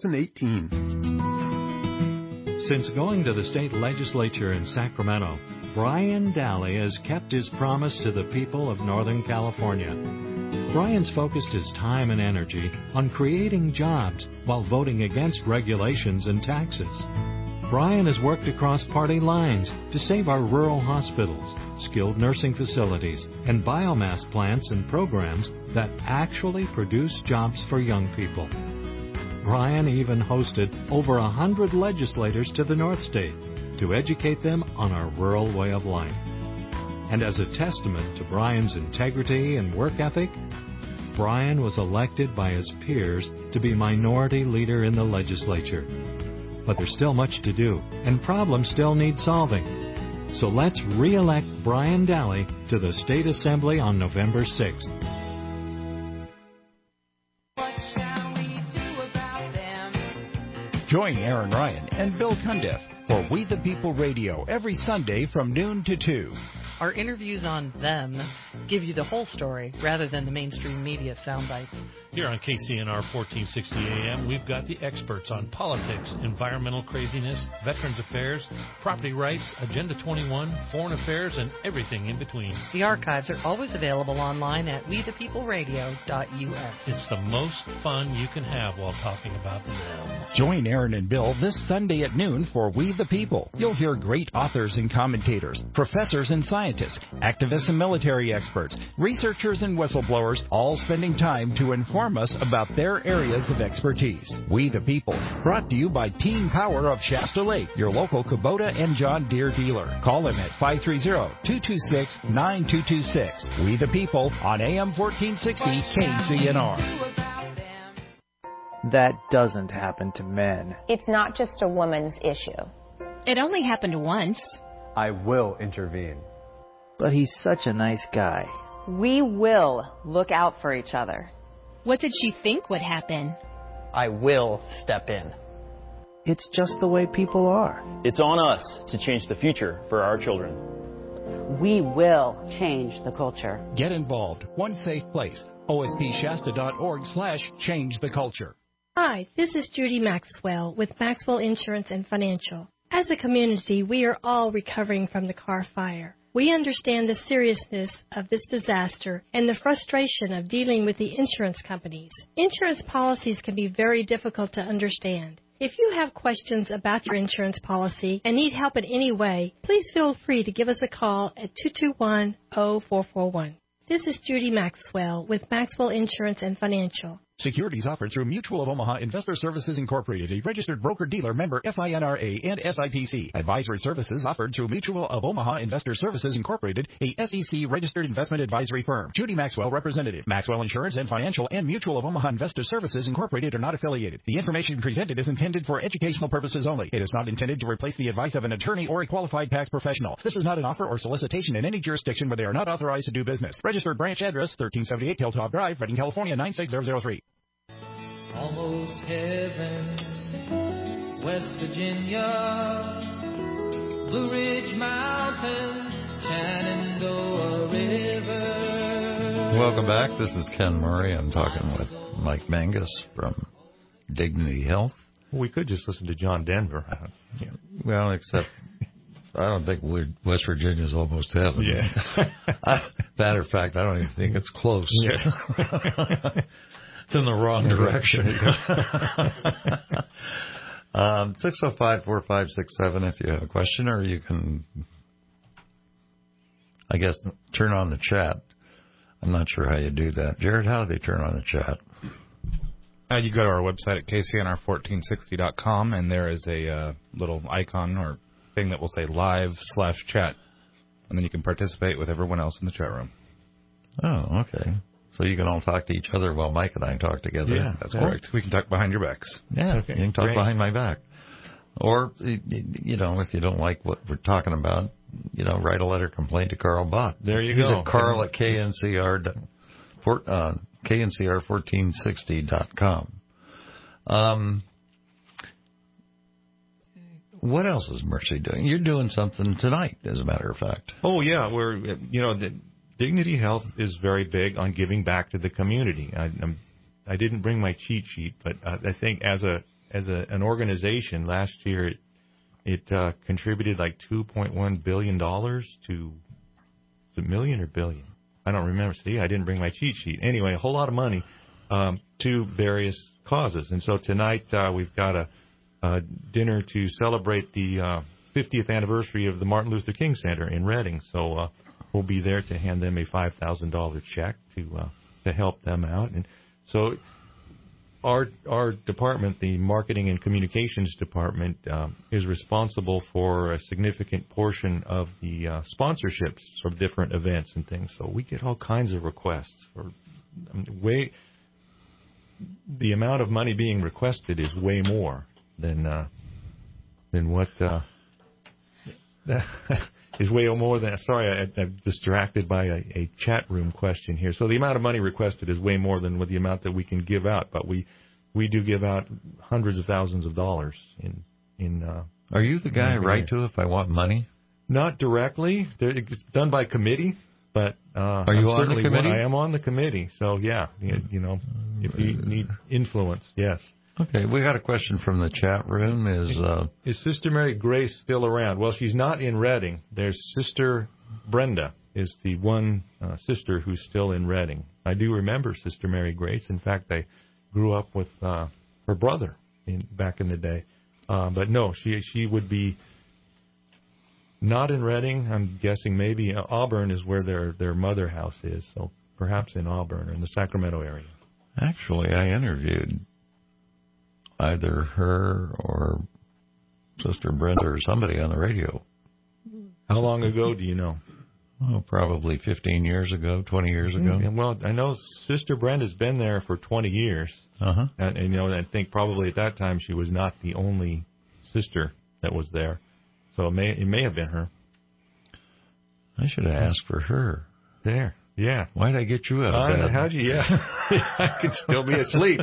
2018. Since going to the state legislature in Sacramento, Brian Daly has kept his promise to the people of Northern California. Brian's focused his time and energy on creating jobs while voting against regulations and taxes. Brian has worked across party lines to save our rural hospitals, skilled nursing facilities, and biomass plants and programs that actually produce jobs for young people. Brian even hosted over 100 legislators to the North State to educate them on our rural way of life. And as a testament to Brian's integrity and work ethic, Brian was elected by his peers to be minority leader in the legislature. But there's still much to do, and problems still need solving. So let's re-elect Brian Daly to the State Assembly on November 6th. Join Aaron Ryan and Bill Cundiff for We the People Radio every Sunday from noon to 2. Our interviews on them give you the whole story rather than the mainstream media soundbites. Here on KCNR 1460 AM, we've got the experts on politics, environmental craziness, veterans affairs, property rights, Agenda 21, foreign affairs, and everything in between. The archives are always available online at wethepeopleradio.us. It's the most fun you can have while talking about them. Join Aaron and Bill this Sunday at noon for We the People. You'll hear great authors and commentators, professors and scientists, activists and military experts, researchers and whistleblowers, all spending time to inform us about their areas of expertise. We the People, brought to you by Team Power of Shasta Lake, your local Kubota and John Deere dealer. Call them at 530-226-9226. We the People on AM 1460 KCNR. That doesn't happen to men. It's not just a woman's issue. It only happened once. I will intervene. But he's such a nice guy. We will look out for each other. What did she think would happen? I will step in. It's just the way people are. It's on us to change the future for our children. We will change the culture. Get involved. One safe place. ospshasta.org/change the culture. Hi, this is Judy Maxwell with Maxwell Insurance and Financial. As a community, we are all recovering from the Carr Fire. We understand the seriousness of this disaster and the frustration of dealing with the insurance companies. Insurance policies can be very difficult to understand. If you have questions about your insurance policy and need help in any way, please feel free to give us a call at 221-0441. This is Judy Maxwell with Maxwell Insurance and Financial. Securities offered through Mutual of Omaha Investor Services Incorporated, a registered broker-dealer member FINRA and SIPC. Advisory services offered through Mutual of Omaha Investor Services Incorporated, a SEC-registered investment advisory firm. Judy Maxwell, representative. Maxwell Insurance and Financial and Mutual of Omaha Investor Services Incorporated are not affiliated. The information presented is intended for educational purposes only. It is not intended to replace the advice of an attorney or a qualified tax professional. This is not an offer or solicitation in any jurisdiction where they are not authorized to do business. Registered branch address, 1378 Hilltop Drive, Redding, California, 96003. Almost heaven, West Virginia, Blue Ridge Mountains, Shenandoah River. Welcome back. This is Ken Murray. I'm talking with Mike Mangus from Dignity Health. We could just listen to John Denver. Yeah. Well, except I don't think West Virginia is almost heaven. Yeah. Matter of fact, I don't even think it's close. Yeah. It's in the wrong direction. 605-4567 if you have a question, or you can, I guess, turn on the chat. I'm not sure how you do that. Jared, how do they turn on the chat? You go to our website at kcnr1460.com, and there is a little icon or thing that will say live/chat, and then you can participate with everyone else in the chat room. Oh, okay. So you can all talk to each other while Mike and I talk together. Yeah, that's correct. We can talk behind your backs. Yeah, okay, you can talk great. behind my back. Or, you know, if you don't like what we're talking about, you know, write a letter complaint to Carl Bott. There you He's go. at Carl at KNCR1460.com. What else is Mercy doing? You're doing something tonight, as a matter of fact. Oh, yeah. Dignity Health is very big on giving back to the community. I didn't bring my cheat sheet, but I think as an organization last year, it contributed like $2.1 billion to, is it million or billion? I don't remember. See, I didn't bring my cheat sheet. Anyway, a whole lot of money to various causes. And so tonight we've got a dinner to celebrate the 50th anniversary of the Martin Luther King Center in Reading. So we'll be there to hand them a $5,000 check to help them out. And so our department, the Marketing and Communications Department, is responsible for a significant portion of the sponsorships of different events and things. So we get all kinds of requests. The amount of money being requested is way more than what is way more than. Sorry, I'm distracted by a chat room question here. So the amount of money requested is way more than the amount that we can give out. But we do give out hundreds of thousands of dollars in. Are you the guy I write to if I want money? Not directly. It's done by committee. But are you on the committee? I am on the committee. So yeah, you know, if you need influence, yes. Okay, we got a question from the chat room. Is Sister Mary Grace still around? Well, she's not in Reading. There's Sister Brenda is the one sister who's still in Reading. I do remember Sister Mary Grace. In fact, I grew up with her brother back in the day. But no, she would be not in Reading. I'm guessing maybe Auburn is where their mother house is. So perhaps in Auburn or in the Sacramento area. Actually, I interviewed either her or Sister Brenda or somebody on the radio. How long ago do you know? Oh, probably 15 years ago, 20 years ago. Well, I know Sister Brenda's been there for 20 years. Uh-huh. And you know, I think probably at that time she was not the only sister that was there. So it may have been her. I should have asked for her. There. Yeah. Why'd I get you out of bed? How'd you? Yeah. I could still be asleep.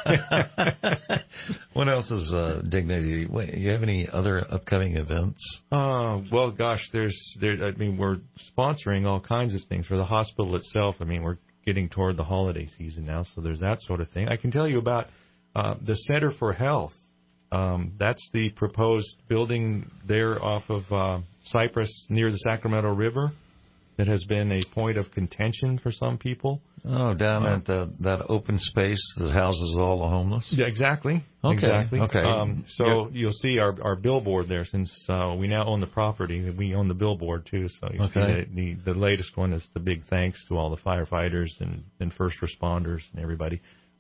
What else is Dignity? Wait, you have any other upcoming events? Well, gosh, we're sponsoring all kinds of things for the hospital itself. I mean, we're getting toward the holiday season now, so there's that sort of thing. I can tell you about the Center for Health. That's the proposed building there off of Cypress near the Sacramento River. That has been a point of contention for some people. Oh, down at that open space that houses all the homeless? Yeah, exactly. Okay. Exactly. Okay. You'll see our billboard there since we now own the property. We own the billboard, too. So you see the latest one is the big thanks to all the firefighters and first responders and everybody.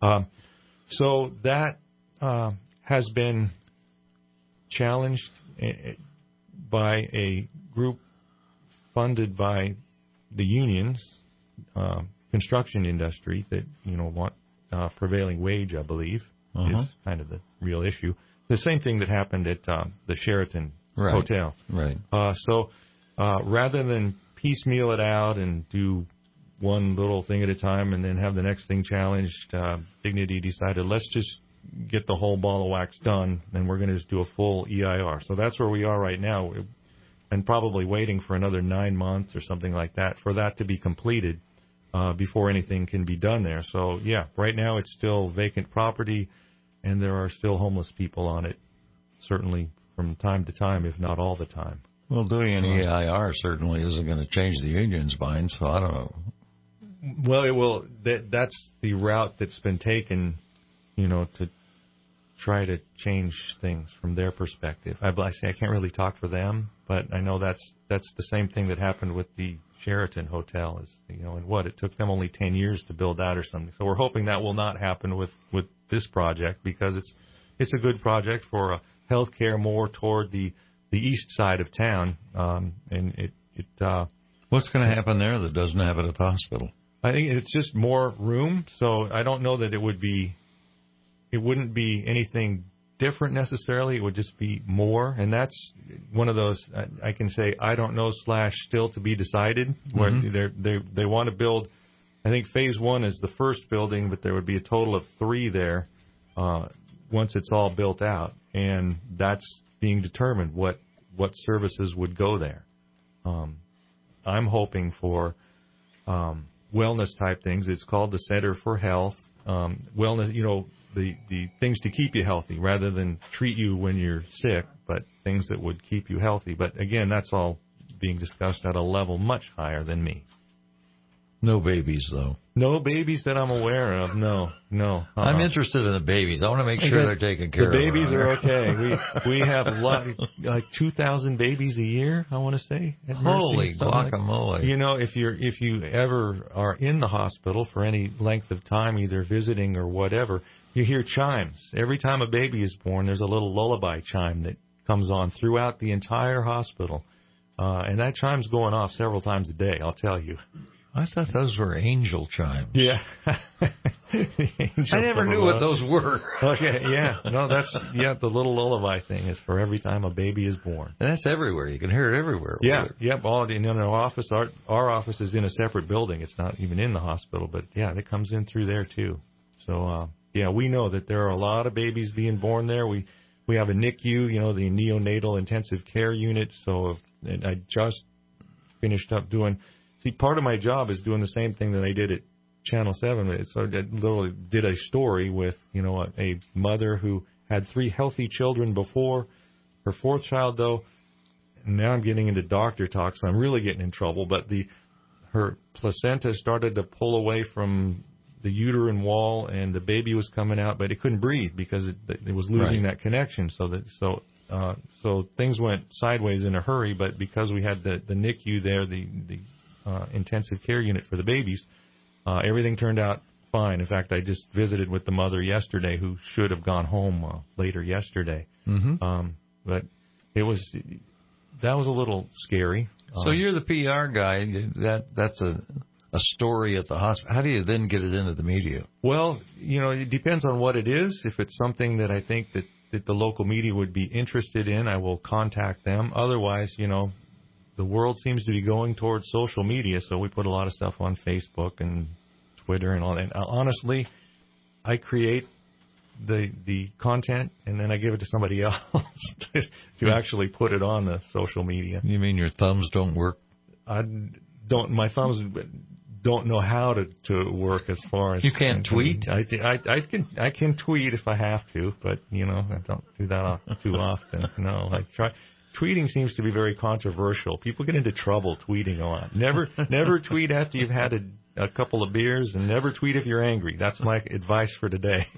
So that has been challenged by a group funded by the unions, construction industry that want prevailing wage, I believe, is kind of the real issue. The same thing that happened at the Sheraton Hotel. Right. So rather than piecemeal it out and do one little thing at a time and then have the next thing challenged, Dignity decided let's just get the whole ball of wax done, and we're going to just do a full EIR. So that's where we are right now. And probably waiting for another 9 months or something like that for that to be completed before anything can be done there. So, yeah, right now it's still vacant property, and there are still homeless people on it, certainly from time to time, if not all the time. Well, doing an EIR certainly isn't going to change the union's mind, so I don't know. Well, it will. That's the route that's been taken, to try to change things from their perspective. I can't really talk for them, but I know that's the same thing that happened with the Sheraton Hotel. It took them only 10 years to build that or something. So we're hoping that will not happen with this project because it's a good project for healthcare more toward the the east side of town, and it what's going to happen there that doesn't happen at the hospital? I think it's just more room, so I don't know that it wouldn't be anything different necessarily. It would just be more, and that's one of those I can say I don't know / still to be decided. Where they want to build. I think phase 1 is the first building, but there would be a total of 3 there once it's all built out, and that's being determined what services would go there. I'm hoping for wellness type things. It's called the Center for Health. Wellness, the things to keep you healthy rather than treat you when you're sick, but things that would keep you healthy. But again, that's all being discussed at a level much higher than me. No babies, though. No babies that I'm aware of. No. I'm interested in the babies. I want to make sure they're taken care of. The babies are okay. We have like 2,000 babies a year, I want to say. At Holy Mercy, guacamole. If you ever are in the hospital for any length of time, either visiting or whatever, you hear chimes. Every time a baby is born, there's a little lullaby chime that comes on throughout the entire hospital. And that chime's going off several times a day, I'll tell you. I thought those were angel chimes. Yeah. I never knew what those were. Okay, yeah. No, the little lullaby thing is for every time a baby is born. And that's everywhere. You can hear it everywhere. Yeah, yep. All in our office. Our office is in a separate building. It's not even in the hospital, but yeah, it comes in through there too. So, we know that there are a lot of babies being born there. We have a NICU, the neonatal intensive care unit. So, and I just finished up doing. See, part of my job is doing the same thing that I did at Channel 7. So I literally did a story with, a mother who had 3 healthy children before. Her 4th child, though, and now I'm getting into doctor talk, so I'm really getting in trouble. But her placenta started to pull away from the uterine wall, and the baby was coming out, but it couldn't breathe because it was losing that connection. So things went sideways in a hurry. But because we had the NICU there, the intensive care unit for the babies, everything turned out fine. In fact, I just visited with the mother yesterday, who should have gone home later yesterday. But that was a little scary. So you're the PR guy. That's a story at the hospital. How do you then get it into the media? Well, it depends on what it is. If it's something that I think that the local media would be interested in, I will contact them. Otherwise, the world seems to be going towards social media, so we put a lot of stuff on Facebook and Twitter and all that. And honestly, I create the content, and then I give it to somebody else to actually put it on the social media. You mean your thumbs don't work? My thumbs don't know how to work as far as... You can't tweet? I can tweet if I have to, but, I don't do that too often. No, I try... Tweeting seems to be very controversial. People get into trouble tweeting a lot. Never tweet after you've had a couple of beers, and never tweet if you're angry. That's my advice for today.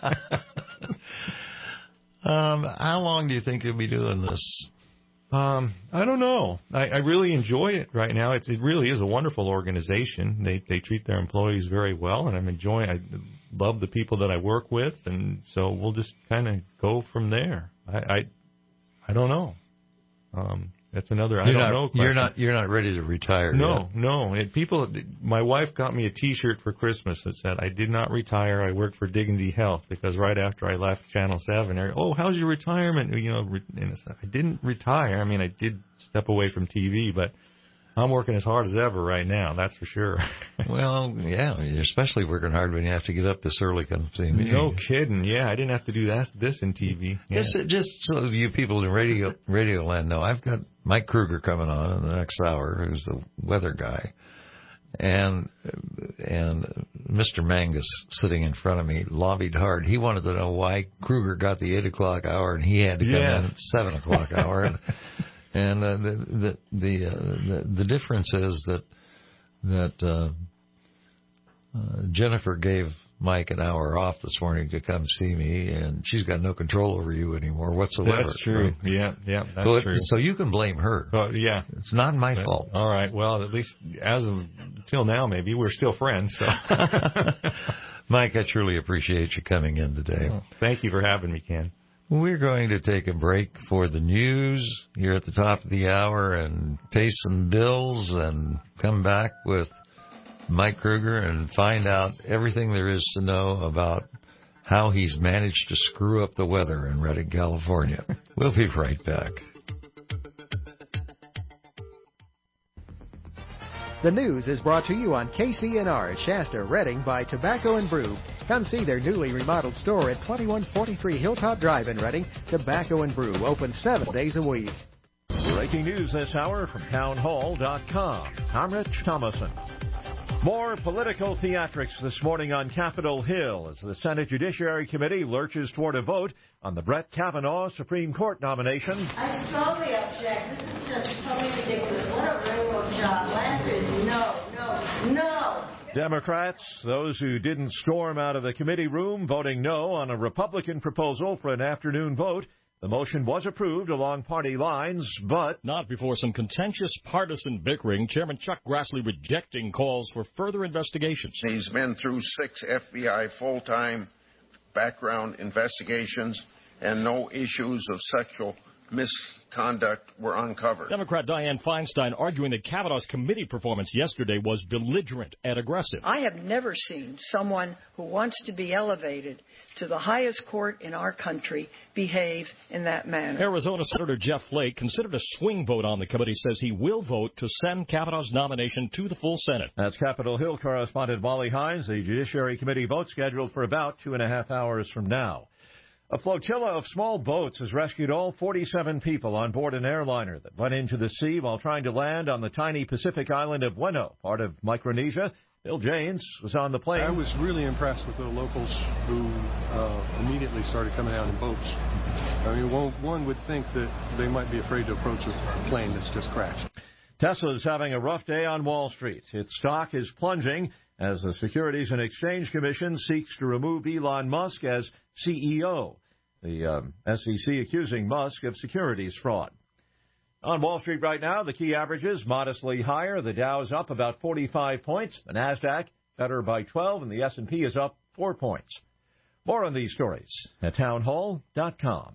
How long do you think you'll be doing this? I don't know. I really enjoy it right now. It really is a wonderful organization. They treat their employees very well, and I love the people that I work with, and so we'll just kind of go from there. I don't know. That's another I don't know question. You're not ready to retire yet. No. My wife got me a T-shirt for Christmas that said, "I did not retire. I work for Dignity Health," because right after I left Channel 7, how's your retirement? And I didn't retire. I mean, I did step away from TV, but I'm working as hard as ever right now. That's for sure. Well, yeah, you're especially working hard when you have to get up this early kind of thing. No kidding. Yeah, I didn't have to do this in TV. Yeah. Just so you people in radio land know, I've got Mike Kruger coming on in the next hour, who's the weather guy, and Mr. Mangus sitting in front of me lobbied hard. He wanted to know why Kruger got the 8 o'clock hour and he had to come in at 7 o'clock hour. And the difference is that Jennifer gave Mike an hour off this morning to come see me, and she's got no control over you anymore whatsoever. That's true. Right? Yeah, that's true. So you can blame her. Yeah. It's not my fault. All right. Well, at least until now, maybe we're still friends. So. Mike, I truly appreciate you coming in today. Well, thank you for having me, Ken. We're going to take a break for the news here at the top of the hour and pay some bills and come back with Mike Kruger and find out everything there is to know about how he's managed to screw up the weather in Redding, California. We'll be right back. The news is brought to you on KCNR Shasta Redding by Tobacco & Brew. Come see their newly remodeled store at 2143 Hilltop Drive in Redding. Tobacco & Brew, open 7 days a week. Breaking news this hour from townhall.com. I'm Rich Thomason. More political theatrics this morning on Capitol Hill as the Senate Judiciary Committee lurches toward a vote on the Brett Kavanaugh Supreme Court nomination. I strongly object. This is just totally ridiculous. What a railroad job. Landry, no. Democrats, those who didn't storm out of the committee room, voting no on a Republican proposal for an afternoon vote. The motion was approved along party lines, but not before some contentious partisan bickering. Chairman Chuck Grassley rejecting calls for further investigations. He's been through 6 FBI full-time background investigations, and no issues of sexual misconduct were uncovered. Democrat Dianne Feinstein arguing that Kavanaugh's committee performance yesterday was belligerent and aggressive. I have never seen someone who wants to be elevated to the highest court in our country behave in that manner. Arizona Senator Jeff Flake considered a swing vote on the committee, says he will vote to send Kavanaugh's nomination to the full Senate. That's Capitol Hill correspondent Molly Hines. The Judiciary Committee vote scheduled for about 2.5 hours from now. A flotilla of small boats has rescued all 47 people on board an airliner that went into the sea while trying to land on the tiny Pacific island of Bueno, part of Micronesia. Bill James was on the plane. I was really impressed with the locals who immediately started coming out in boats. I mean, one would think that they might be afraid to approach a plane that's just crashed. Tesla's having a rough day on Wall Street. Its stock is plunging as the Securities and Exchange Commission seeks to remove Elon Musk as CEO. The SEC accusing Musk of securities fraud. On Wall Street right now, the key averages modestly higher. The Dow's up about 45 points. The Nasdaq better by 12, and the S&P is up 4 points. More on these stories at townhall.com.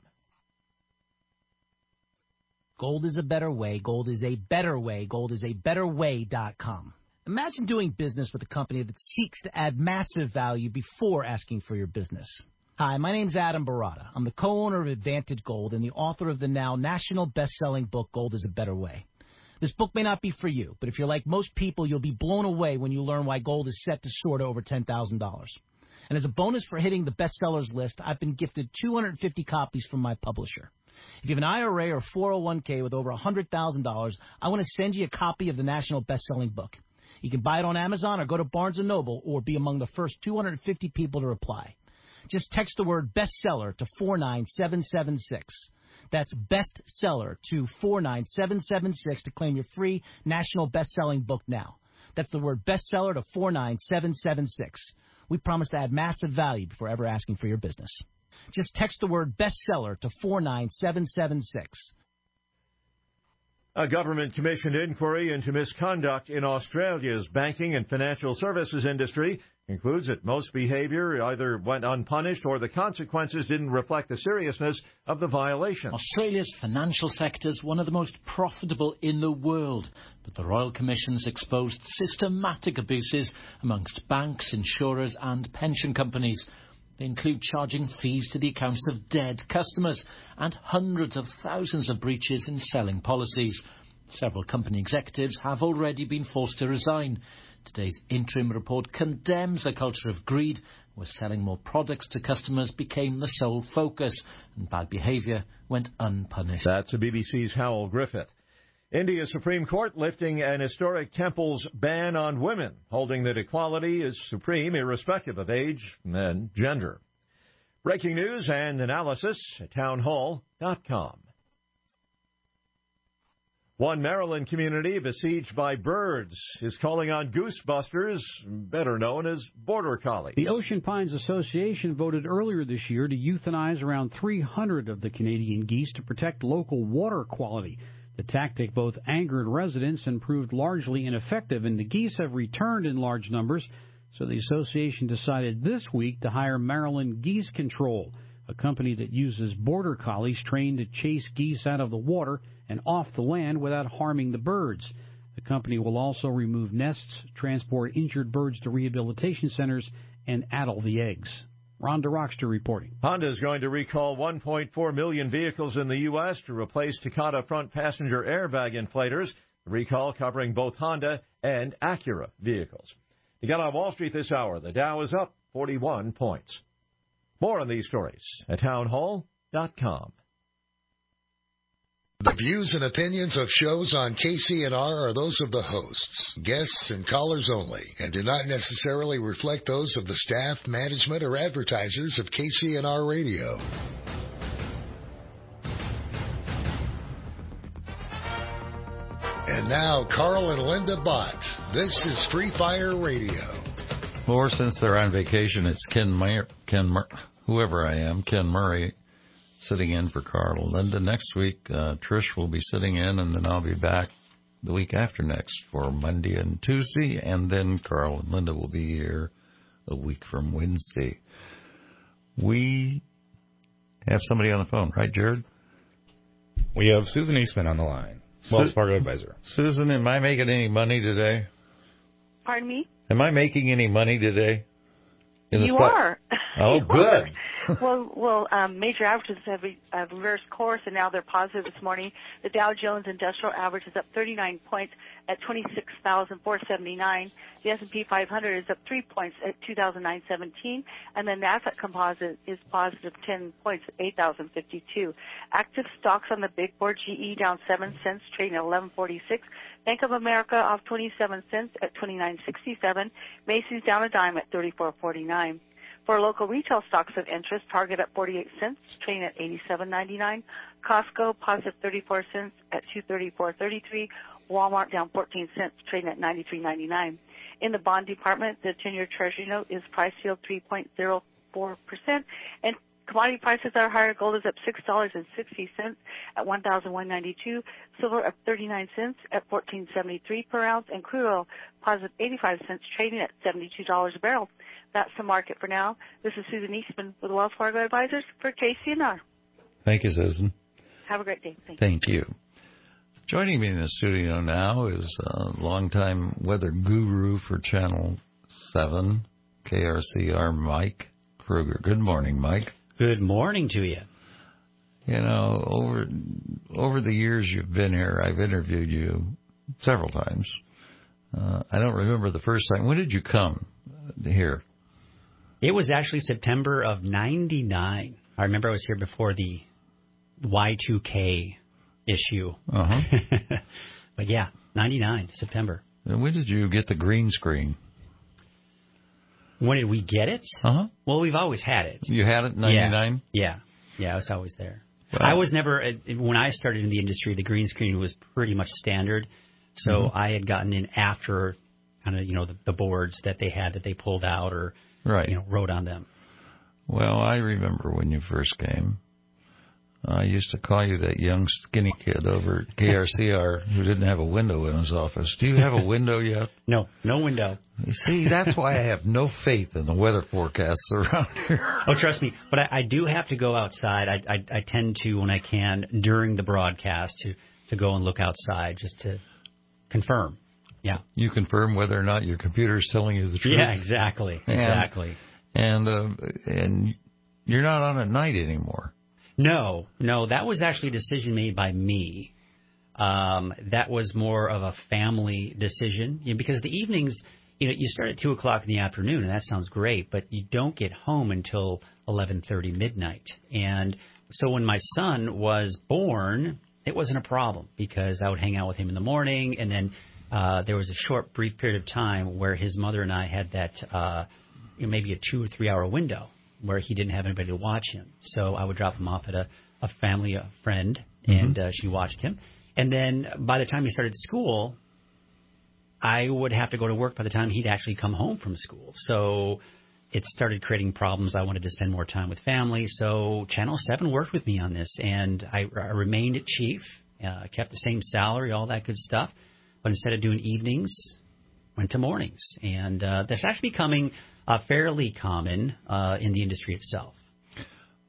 Gold is a better way. Gold is a better way. Gold is a betterway.com. Imagine doing business with a company that seeks to add massive value before asking for your business. Hi, my name's Adam Barata. I'm the co-owner of Advantage Gold and the author of the now national best-selling book, Gold is a Better Way. This book may not be for you, but if you're like most people, you'll be blown away when you learn why gold is set to soar to over $10,000. And as a bonus for hitting the bestsellers list, I've been gifted 250 copies from my publisher. If you have an IRA or 401k with over $100,000, I want to send you a copy of the national best-selling book. You can buy it on Amazon or go to Barnes & Noble or be among the first 250 people to reply. Just text the word bestseller to 49776. That's bestseller to 49776 to claim your free national best-selling book now. That's the word bestseller to 49776. We promise to add massive value before ever asking for your business. Just text the word bestseller to 49776. A government-commissioned inquiry into misconduct in Australia's banking and financial services industry concludes that most behavior either went unpunished or the consequences didn't reflect the seriousness of the violation. Australia's financial sector is one of the most profitable in the world, but the Royal Commission's exposed systematic abuses amongst banks, insurers and pension companies. They include charging fees to the accounts of dead customers and hundreds of thousands of breaches in selling policies. Several company executives have already been forced to resign. Today's interim report condemns a culture of greed, where selling more products to customers became the sole focus, and bad behaviour went unpunished. That's the BBC's Howell Griffith. India's Supreme Court lifting an historic temple's ban on women, holding that equality is supreme irrespective of age and gender. Breaking news and analysis at townhall.com. One Maryland community besieged by birds is calling on goosebusters, better known as border collies. The Ocean Pines Association voted earlier this year to euthanize around 300 of the Canadian geese to protect local water quality. The tactic both angered residents and proved largely ineffective, and the geese have returned in large numbers, so the association decided this week to hire Maryland Geese Control. a company that uses border collies trained to chase geese out of the water and off the land without harming the birds. The company will also remove nests, transport injured birds to rehabilitation centers, and addle the eggs. Rhonda Rockster reporting. Honda is going to recall 1.4 million vehicles in the U.S. to replace Takata front passenger airbag inflators. The recall covering both Honda and Acura vehicles. To get on Wall Street this hour, the Dow is up 41 points. More on these stories at townhall.com. The views and opinions of shows on KCNR are those of the hosts, guests, and callers only, and do not necessarily reflect those of the staff, management, or advertisers of KCNR Radio. And now, Carl and Linda Bott. This is Free Fire Radio. Or since they're on vacation, it's Ken Murray, sitting in for Carl and Linda. Next week, Trish will be sitting in, and then I'll be back the week after next for Monday and Tuesday, and then Carl and Linda will be here a week from Wednesday. We have somebody on the phone, right, Jared? We have Susan Eastman on the line, Wells Fargo advisor. Susan, am I making any money today? Pardon me? Am I making any money today? You are. Oh, You good. are. Major averages have reversed course, and now they're positive this morning. The Dow Jones Industrial Average is up 39 points at 26,479. The S&P 500 is up 3 points at 2,917, and the Nasdaq Composite is positive 10 points at 8,052. Active stocks on the big board: GE down 7 cents, trading at 11.46. Bank of America off 27 cents at 29.67. Macy's down a dime at 34.49. For local retail stocks of interest, Target at 48 cents, trading at 87.99. Costco positive 34 cents at 234.33. Walmart down 14 cents, trading at 93.99. In the bond department, the 10-year Treasury note is price yield 3.04%, and commodity prices are higher. Gold is up $6.60 at $1,192. Silver up 39 cents at $14.73 per ounce, and crude oil positive 85 cents, trading at $72 a barrel. That's the market for now. This is Susan Eastman with Wells Fargo Advisors for KCNR. Thank you, Susan. Have a great day. Thank you. Joining me in the studio now is a longtime weather guru for Channel 7, KRCR, Mike Kruger. Good morning, Mike. Good morning to you. You know, over the years you've been here, I've interviewed you several times. I don't remember the first time. When did you come here? It was actually September of '99. I remember I was here before the Y2K issue. But yeah, '99, September. And when did you get the green screen? When did we get it? Well, we've always had it. You had it in '99? Yeah, I was always there. Well, I was never, when I started in the industry, the green screen was pretty much standard. So I had gotten in after kind of, the boards that they had that they pulled out or, wrote on them. Well, I remember when you first came. I used to call you that young skinny kid over at KRCR who didn't have a window in his office. Do you have a window yet? No window. You see, that's why I have no faith in the weather forecasts around here. Oh, trust me. But I do have to go outside. I tend to, when I can, during the broadcast, to go and look outside just to confirm. Yeah. You confirm whether or not your computer is telling you the truth. Yeah, exactly. And you're not on at night anymore. No, that was actually a decision made by me. That was more of a family decision because the evenings, you start at 2 o'clock in the afternoon, and that sounds great, but you don't get home until 11:30 midnight. And so when my son was born, it wasn't a problem because I would hang out with him in the morning, and then there was a short, brief period of time where his mother and I had that maybe a 2 or 3 hour window where he didn't have anybody to watch him. So I would drop him off at a family friend, and she watched him. And then by the time he started school, I would have to go to work by the time he'd actually come home from school. So it started creating problems. I wanted to spend more time with family. So Channel 7 worked with me on this, and I remained at chief, kept the same salary, all that good stuff. But instead of doing evenings, went to mornings. And that's actually becoming fairly common in the industry itself.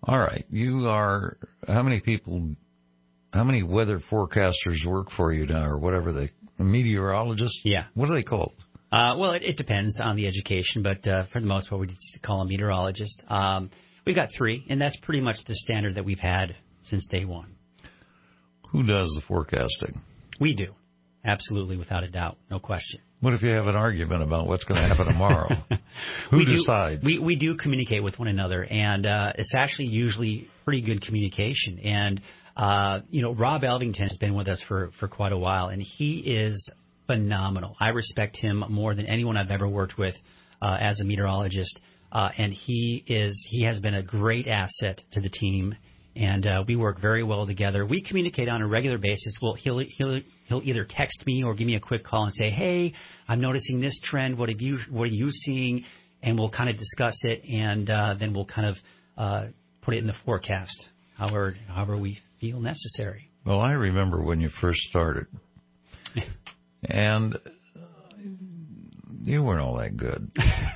All right. How many weather forecasters work for you now, or whatever meteorologists? Yeah. What are they called? Well, it depends on the education, but for the most part, we just call them meteorologists. We've got 3, and that's pretty much the standard that we've had since day one. Who does the forecasting? We do. Absolutely, without a doubt. No question. What if you have an argument about what's going to happen tomorrow? Who decides? We do communicate with one another, and it's actually usually pretty good communication. And, Rob Elvington has been with us for quite a while, and he is phenomenal. I respect him more than anyone I've ever worked with as a meteorologist, and he has been a great asset to the team, and we work very well together. We communicate on a regular basis. He'll either text me or give me a quick call and say, "Hey, I'm noticing this trend. What are you seeing?" And we'll kind of discuss it, and then we'll kind of put it in the forecast, however we feel necessary. Well, I remember when you first started, and you weren't all that good.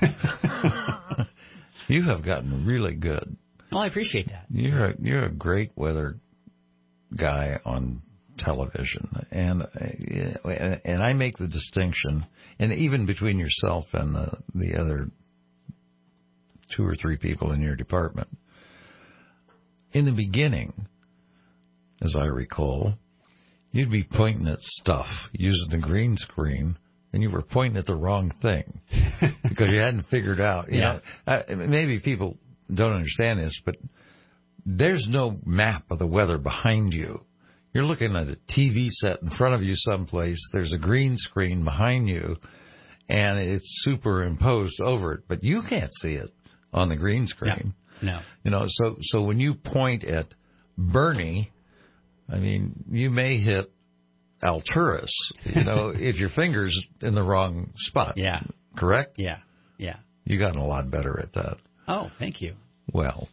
You have gotten really good. Well, I appreciate that. You're a great weather guy on television, and I make the distinction, and even between yourself and the other 2 or 3 people in your department. In the beginning, as I recall, you'd be pointing at stuff using the green screen, and you were pointing at the wrong thing because you hadn't figured out. You know, maybe people don't understand this, but there's no map of the weather behind you. You're looking at a TV set in front of you someplace. There's a green screen behind you, and it's superimposed over it, but you can't see it on the green screen. No. So when you point at Bernie, I mean, you may hit Alturas, if your finger's in the wrong spot. Yeah. Correct? Yeah. You've gotten a lot better at that. Oh, thank you. Well,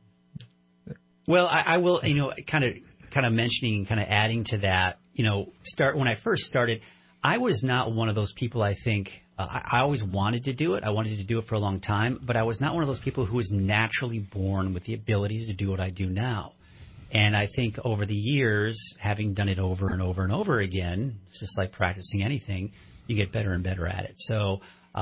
I will, kind of mentioning, kind of adding to that, when I first started, I was not one of those people, I think, I always wanted to do it. I wanted to do it for a long time, but I was not one of those people who was naturally born with the ability to do what I do now. And I think over the years, having done it over and over and over again, it's just like practicing anything, you get better and better at it. So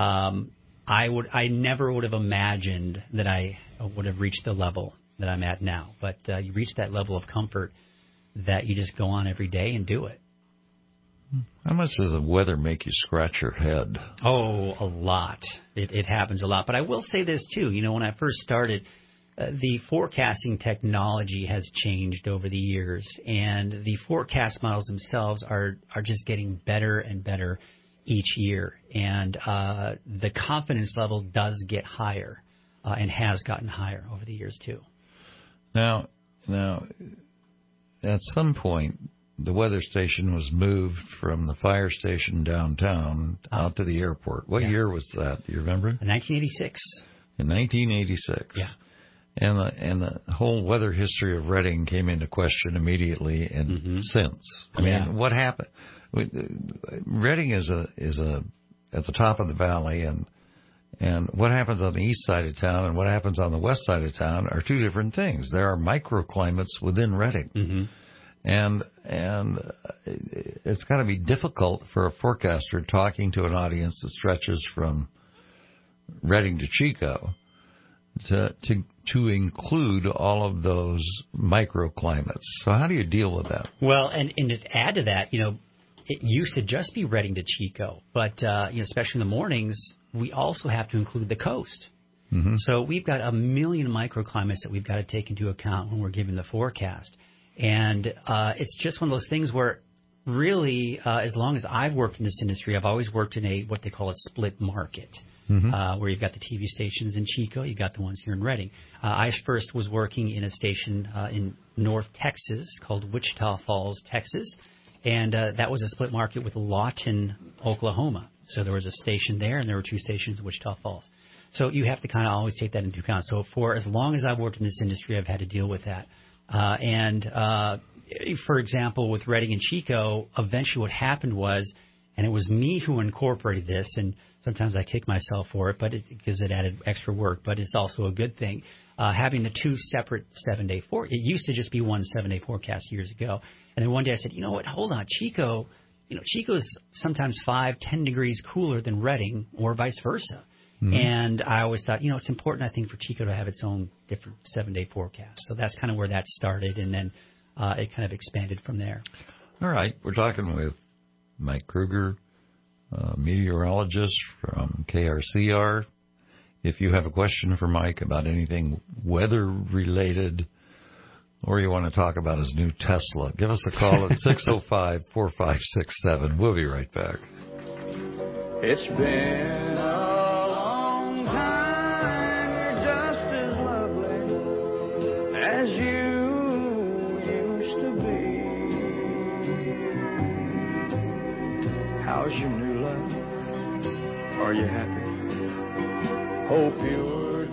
I never would have imagined that I would have reached the level that I'm at now. But you reach that level of comfort that you just go on every day and do it. How much does the weather make you scratch your head? Oh, a lot. It happens a lot. But I will say this, too. When I first started, the forecasting technology has changed over the years, and the forecast models themselves are just getting better and better each year. And the confidence level does get higher and has gotten higher over the years, too. Now, at some point, the weather station was moved from the fire station downtown out to the airport. What year was that? Do you remember? 1986. In 1986. Yeah. And the whole weather history of Reading came into question immediately and since. I mean, what happened? Reading is at the top of the valley, and what happens on the east side of town and what happens on the west side of town are two different things. There are microclimates within Reading. Mm-hmm. And it's got to be difficult for a forecaster talking to an audience that stretches from Reading to Chico to include all of those microclimates. So how do you deal with that? Well, and to add to that, it used to just be Reading to Chico, but especially in the mornings, we also have to include the coast. Mm-hmm. So we've got a million microclimates that we've got to take into account when we're giving the forecast. And it's just one of those things where really, as long as I've worked in this industry, I've always worked in what they call a split market, where you've got the TV stations in Chico, you've got the ones here in Reading. I first was working in a station in North Texas called Wichita Falls, Texas, and that was a split market with Lawton, Oklahoma. So there was a station there, and there were two stations in Wichita Falls. So you have to kind of always take that into account. So for as long as I've worked in this industry, I've had to deal with that. For example, with Reading and Chico, eventually what happened was, and it was me who incorporated this, and sometimes I kick myself for it, but because it added extra work, but it's also a good thing. having the two separate 7-day forecasts. It used to just be one 7-day forecast years ago. And then one day I said, you know what, hold on, Chico is sometimes 5-10 degrees cooler than Redding or vice versa. Mm-hmm. And I always thought, it's important, I think, for Chico to have its own different 7-day forecast. So that's kind of where that started, and then it kind of expanded from there. All right. We're talking with Mike Kruger, meteorologist from KRCR. If you have a question for Mike about anything weather-related, or you want to talk about his new Tesla, give us a call at 605-4567. We'll be right back. It's been a long time, you're just as lovely as you used to be. How's your new love? Are you happy? Hope you're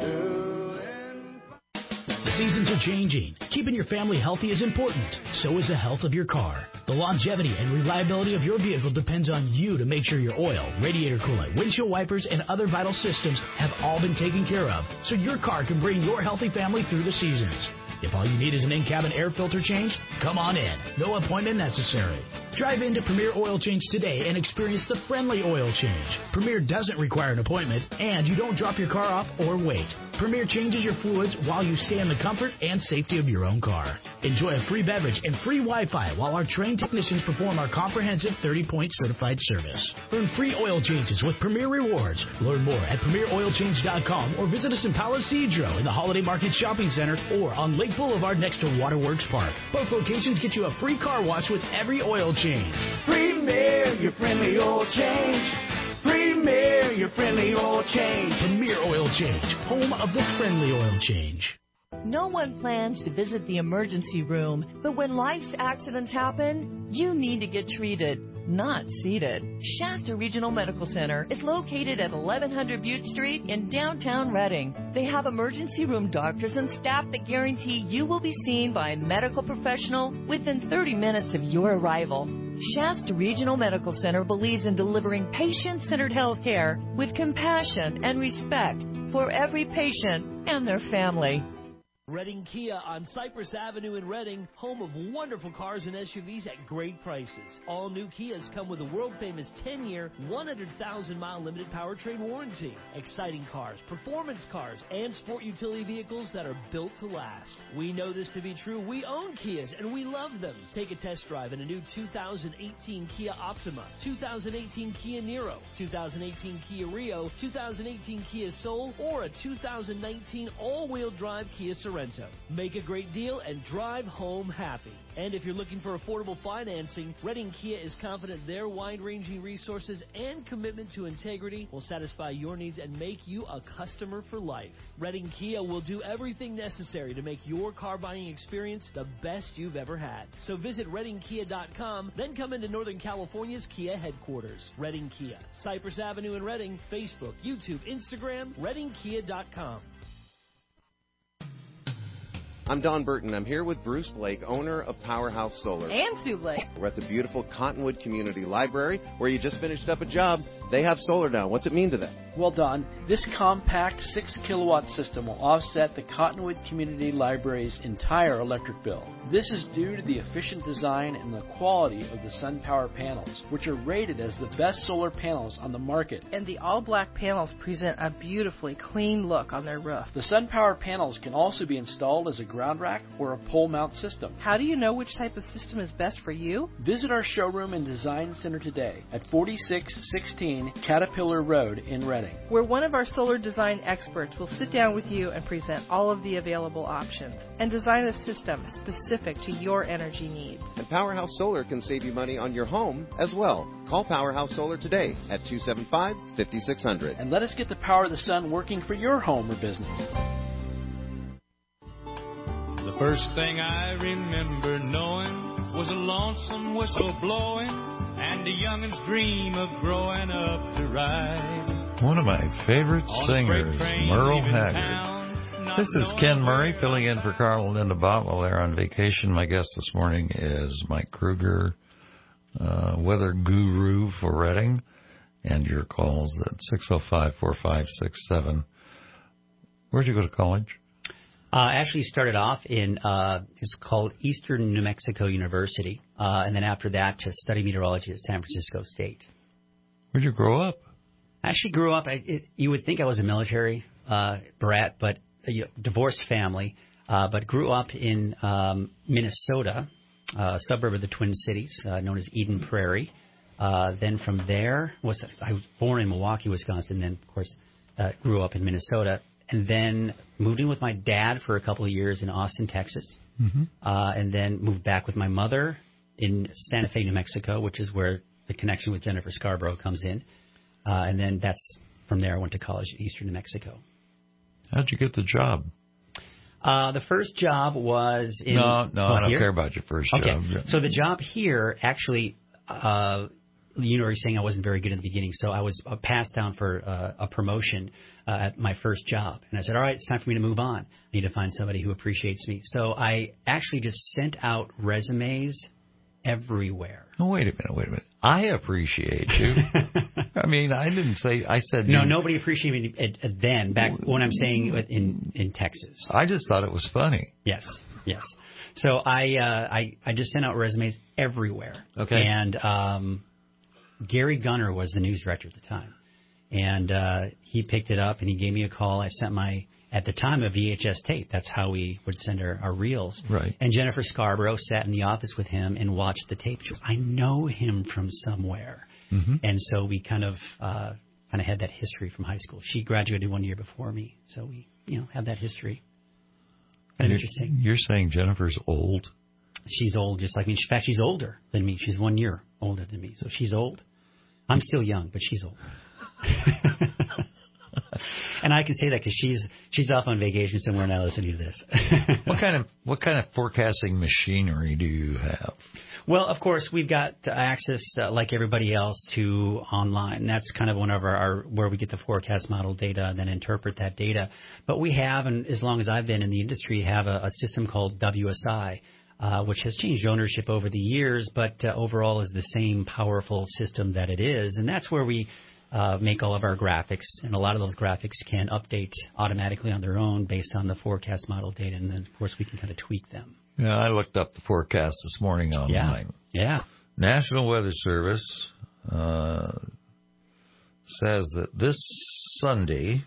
doing. The seasons are changing. Keeping your family healthy is important. So is the health of your car. The longevity and reliability of your vehicle depends on you to make sure your oil, radiator coolant, windshield wipers, and other vital systems have all been taken care of, so your car can bring your healthy family through the seasons. If all you need is an in-cabin air filter change, come on in. No appointment necessary. Drive into Premier Oil Change today and experience the friendly oil change. Premier doesn't require an appointment, and you don't drop your car off or wait. Premier changes your fluids while you stay in the comfort and safety of your own car. Enjoy a free beverage and free Wi-Fi while our trained technicians perform our comprehensive 30-point certified service. Earn free oil changes with Premier Rewards. Learn more at PremierOilChange.com or visit us in Palo Cedro in the Holiday Market Shopping Center or on Lake Boulevard next to Waterworks Park. Both locations get you a free car wash with every oil change. Premier, your friendly oil change. Premier, your friendly oil change. Premier Oil Change, home of the friendly oil change. No one plans to visit the emergency room, but when life's accidents happen, you need to get treated, not seated. Shasta Regional Medical Center is located at 1100 Butte Street in downtown Redding. They have emergency room doctors and staff that guarantee you will be seen by a medical professional within 30 minutes of your arrival. Shasta Regional Medical Center believes in delivering patient-centered health care with compassion and respect for every patient and their family. Redding Kia on Cypress Avenue in Redding, home of wonderful cars and SUVs at great prices. All new Kias come with a world-famous 10-year, 100,000-mile limited powertrain warranty. Exciting cars, performance cars, and sport utility vehicles that are built to last. We know this to be true. We own Kias, and we love them. Take a test drive in a new 2018 Kia Optima, 2018 Kia Niro, 2018 Kia Rio, 2018 Kia Soul, or a 2019 all-wheel drive Kia Sorento. Make a great deal and drive home happy. And if you're looking for affordable financing, Redding Kia is confident their wide-ranging resources and commitment to integrity will satisfy your needs and make you a customer for life. Redding Kia will do everything necessary to make your car buying experience the best you've ever had. So visit ReddingKia.com, then come into Northern California's Kia headquarters. Redding Kia, Cypress Avenue in Redding, Facebook, YouTube, Instagram, ReddingKia.com. I'm Don Burton. I'm here with Bruce Blake, owner of Powerhouse Solar. And Sue Blake. We're at the beautiful Cottonwood Community Library, where you just finished up a job. They have solar now. What's it mean to them? Well, Don, this compact 6-kilowatt system will offset the Cottonwood Community Library's entire electric bill. This is due to the efficient design and the quality of the SunPower panels, which are rated as the best solar panels on the market. And the all-black panels present a beautifully clean look on their roof. The SunPower panels can also be installed as a ground rack or a pole mount system. How do you know which type of system is best for you? Visit our showroom and design center today at 4616 Caterpillar Road in Redding, where one of our solar design experts will sit down with you and present all of the available options and design a system specific to your energy needs. And Powerhouse Solar can save you money on your home as well. Call Powerhouse Solar today at 275-5600. And let us get the power of the sun working for your home or business. The first thing I remember knowing was a lonesome whistle blowing and a youngin's dream of growing up to ride. One of my favorite singers, Merle Haggard. This is Ken Murray filling in for Carl and Linda Bott while they're on vacation. My guest this morning is Mike Kruger, weather guru for Redding, and your calls at 605-4567. Where'd you go to college? I actually started off in it's called Eastern New Mexico University, and then after that to study meteorology at San Francisco State. Where'd you grow up? I actually grew up. You would think I was a military brat, but divorced family, but grew up in Minnesota, a suburb of the Twin Cities, known as Eden Prairie. Then from there, I was born in Milwaukee, Wisconsin. Then, of course, grew up in Minnesota. And then moved in with my dad for a couple of years in Austin, Texas. Mm-hmm. And then moved back with my mother in Santa Fe, New Mexico, which is where the connection with Jennifer Scarborough comes in. And then from there I went to college at Eastern New Mexico. How'd you get the job? The first job was in... No, I don't care about your first job. Okay, so the job here actually... you were saying I wasn't very good in the beginning, so I was passed down for a promotion at my first job. And I said, all right, it's time for me to move on. I need to find somebody who appreciates me. So I actually just sent out resumes everywhere. Oh, wait a minute. I appreciate you. I mean, I didn't say, I said... No, nobody appreciated me then, back when I'm saying in Texas. I just thought it was funny. Yes. So I just sent out resumes everywhere. Okay. And Gary Gunner was the news director at the time. And he picked it up and he gave me a call. I sent at the time, a VHS tape. That's how we would send our reels. Right. And Jennifer Scarborough sat in the office with him and watched the tape. She goes, I know him from somewhere. Mm-hmm. And so we kind of had that history from high school. She graduated 1 year before me. So we, have that history. Kind of interesting. You're saying Jennifer's old? She's old, just like me. In fact, she's older than me. She's 1 year older than me. So she's old. I'm still young, but she's old. And I can say that because she's off on vacation somewhere now listening to this. What kind of forecasting machinery do you have? Well, of course, we've got access, like everybody else, to online. That's kind of one of our where we get the forecast model data and then interpret that data. But we have, and as long as I've been in the industry, have a system called WSI. Which has changed ownership over the years, but overall is the same powerful system that it is. And that's where we make all of our graphics. And a lot of those graphics can update automatically on their own based on the forecast model data. And then, of course, we can kind of tweak them. Yeah, I looked up the forecast this morning online. Yeah. National Weather Service says that this Sunday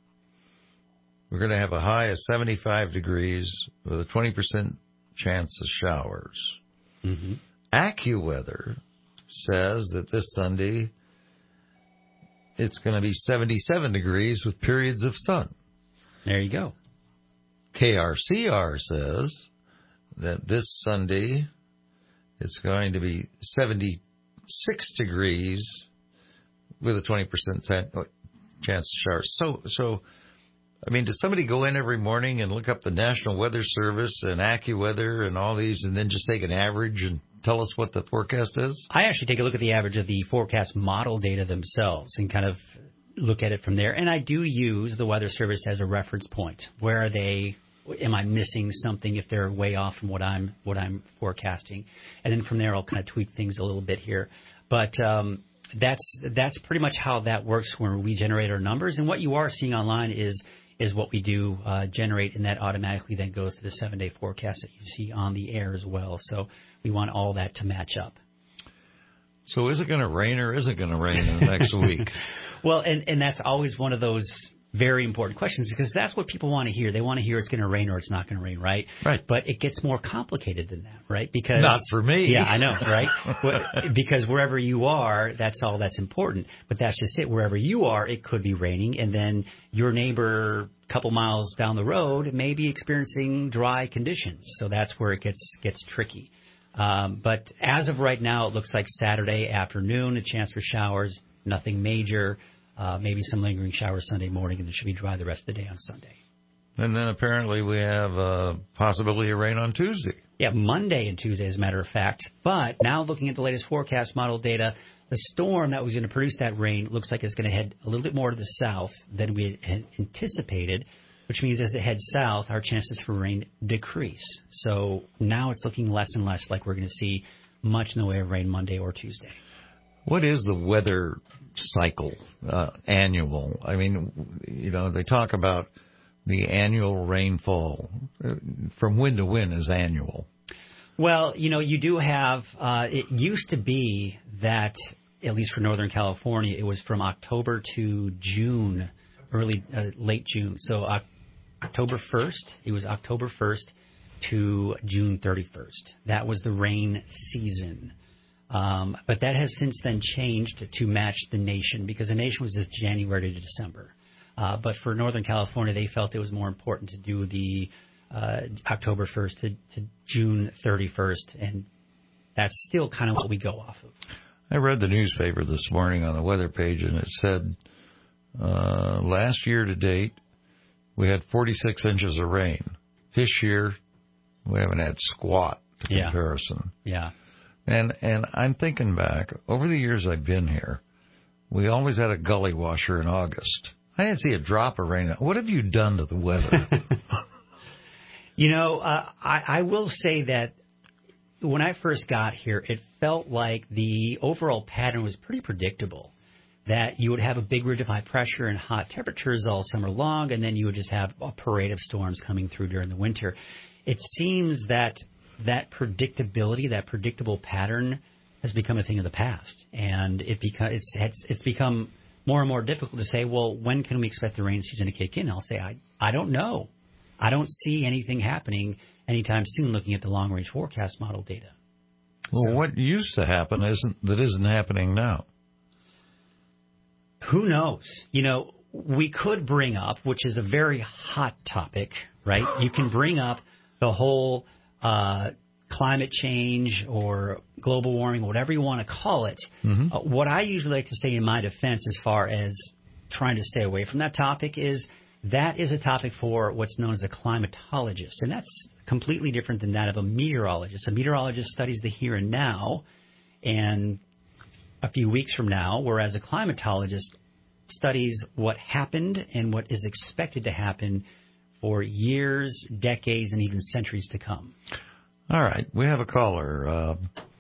we're going to have a high of 75 degrees with a 20% chance of showers. Mm-hmm. AccuWeather says that this Sunday it's going to be 77 degrees with periods of sun. There you go. KRCR says that this Sunday it's going to be 76 degrees with a 20% chance of showers. So I mean, does somebody go in every morning and look up the National Weather Service and AccuWeather and all these and then just take an average and tell us what the forecast is? I actually take a look at the average of the forecast model data themselves and kind of look at it from there. And I do use the Weather Service as a reference point. Where are they? Am I missing something if they're way off from what I'm forecasting? And then from there, I'll kind of tweak things a little bit here. But that's pretty much how that works when we generate our numbers. And what you are seeing online is what we do generate, and that automatically then goes to the 7-day forecast that you see on the air as well. So we want all that to match up. So is it going to rain or is it going to rain in the next week? Well, and that's always one of those very important questions because that's what people want to hear. They want to hear it's going to rain or it's not going to rain, right? Right. But it gets more complicated than that, right? Because not for me. Yeah, I know, right? Because wherever you are, that's all that's important. But that's just it. Wherever you are, it could be raining, and then your neighbor a couple miles down the road may be experiencing dry conditions. So that's where it gets tricky. But as of right now, it looks like Saturday afternoon, a chance for showers, nothing major. Maybe some lingering showers Sunday morning, and it should be dry the rest of the day on Sunday. And then apparently we have a possibility of rain on Tuesday. Yeah, Monday and Tuesday, as a matter of fact. But now looking at the latest forecast model data, the storm that was going to produce that rain looks like it's going to head a little bit more to the south than we had anticipated, which means as it heads south, our chances for rain decrease. So now it's looking less and less like we're going to see much in the way of rain Monday or Tuesday. What is the weather cycle annual? I mean, they talk about the annual rainfall? From when to when is annual? Well, you do have, it used to be that, at least for Northern California, it was from October to June, late June. So October 1st, it was October 1st to June 31st. That was the rain season. But that has since then changed to match the nation, because the nation was just January to December. But for Northern California, they felt it was more important to do the October 1st to June 31st, and that's still kind of what we go off of. I read the newspaper this morning on the weather page, and it said last year to date, we had 46 inches of rain. This year, we haven't had squat to comparison. Yeah. And I'm thinking back, over the years I've been here, we always had a gully washer in August. I didn't see a drop of rain. What have you done to the weather? I will say that when I first got here, it felt like the overall pattern was pretty predictable, that you would have a big ridge of high pressure and hot temperatures all summer long, and then you would just have a parade of storms coming through during the winter. It seems that predictability, that predictable pattern, has become a thing of the past, and it's become more and more difficult to say, well, when can we expect the rain season to kick in? I'll say, I don't know. I don't see anything happening anytime soon looking at the long-range forecast model data. Well, what used to happen isn't happening now? Who knows? We could bring up, which is a very hot topic, right? You can bring up the whole climate change or global warming, whatever you want to call it. Mm-hmm. What I usually like to say in my defense as far as trying to stay away from that topic is that is a topic for what's known as a climatologist, and that's completely different than that of a meteorologist. A meteorologist studies the here and now and a few weeks from now, whereas a climatologist studies what happened and what is expected to happen for years, decades, and even centuries to come. All right. We have a caller.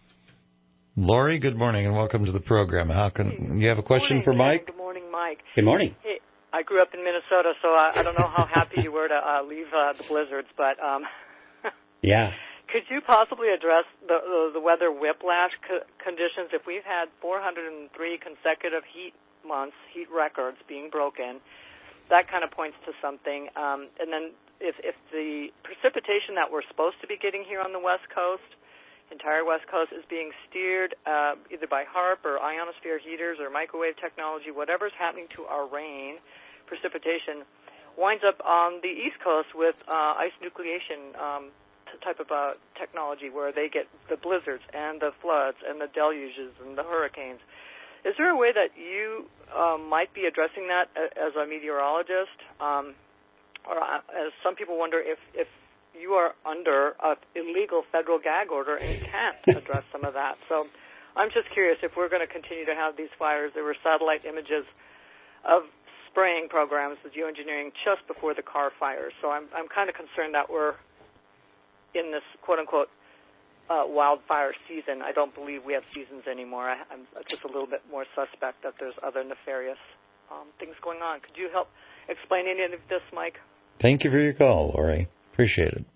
Lori, good morning, and welcome to the program. You have a question for Mike? Good morning, Mike. Good morning. Hey, I grew up in Minnesota, so I don't know how happy you were to leave the blizzards, but yeah. Could you possibly address the weather whiplash conditions? If we've had 403 consecutive heat months, heat records being broken, that kind of points to something. And then if the precipitation that we're supposed to be getting here on the West Coast, entire West Coast, is being steered either by HAARP or ionosphere heaters or microwave technology, whatever's happening to our rain, precipitation, winds up on the East Coast with ice nucleation type of technology where they get the blizzards and the floods and the deluges and the hurricanes. Is there a way that you might be addressing that as a meteorologist? Or as some people wonder if you are under an illegal federal gag order and you can't address some of that. So I'm just curious if we're going to continue to have these fires. There were satellite images of spraying programs with geoengineering just before the car fires. So I'm kind of concerned that we're in this quote-unquote wildfire season. I don't believe we have seasons anymore. I'm just a little bit more suspect that there's other nefarious things going on. Could you help explain any of this, Mike? Thank you for your call, Lori. Appreciate it.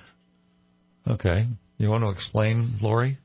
Okay. You want to explain, Lori?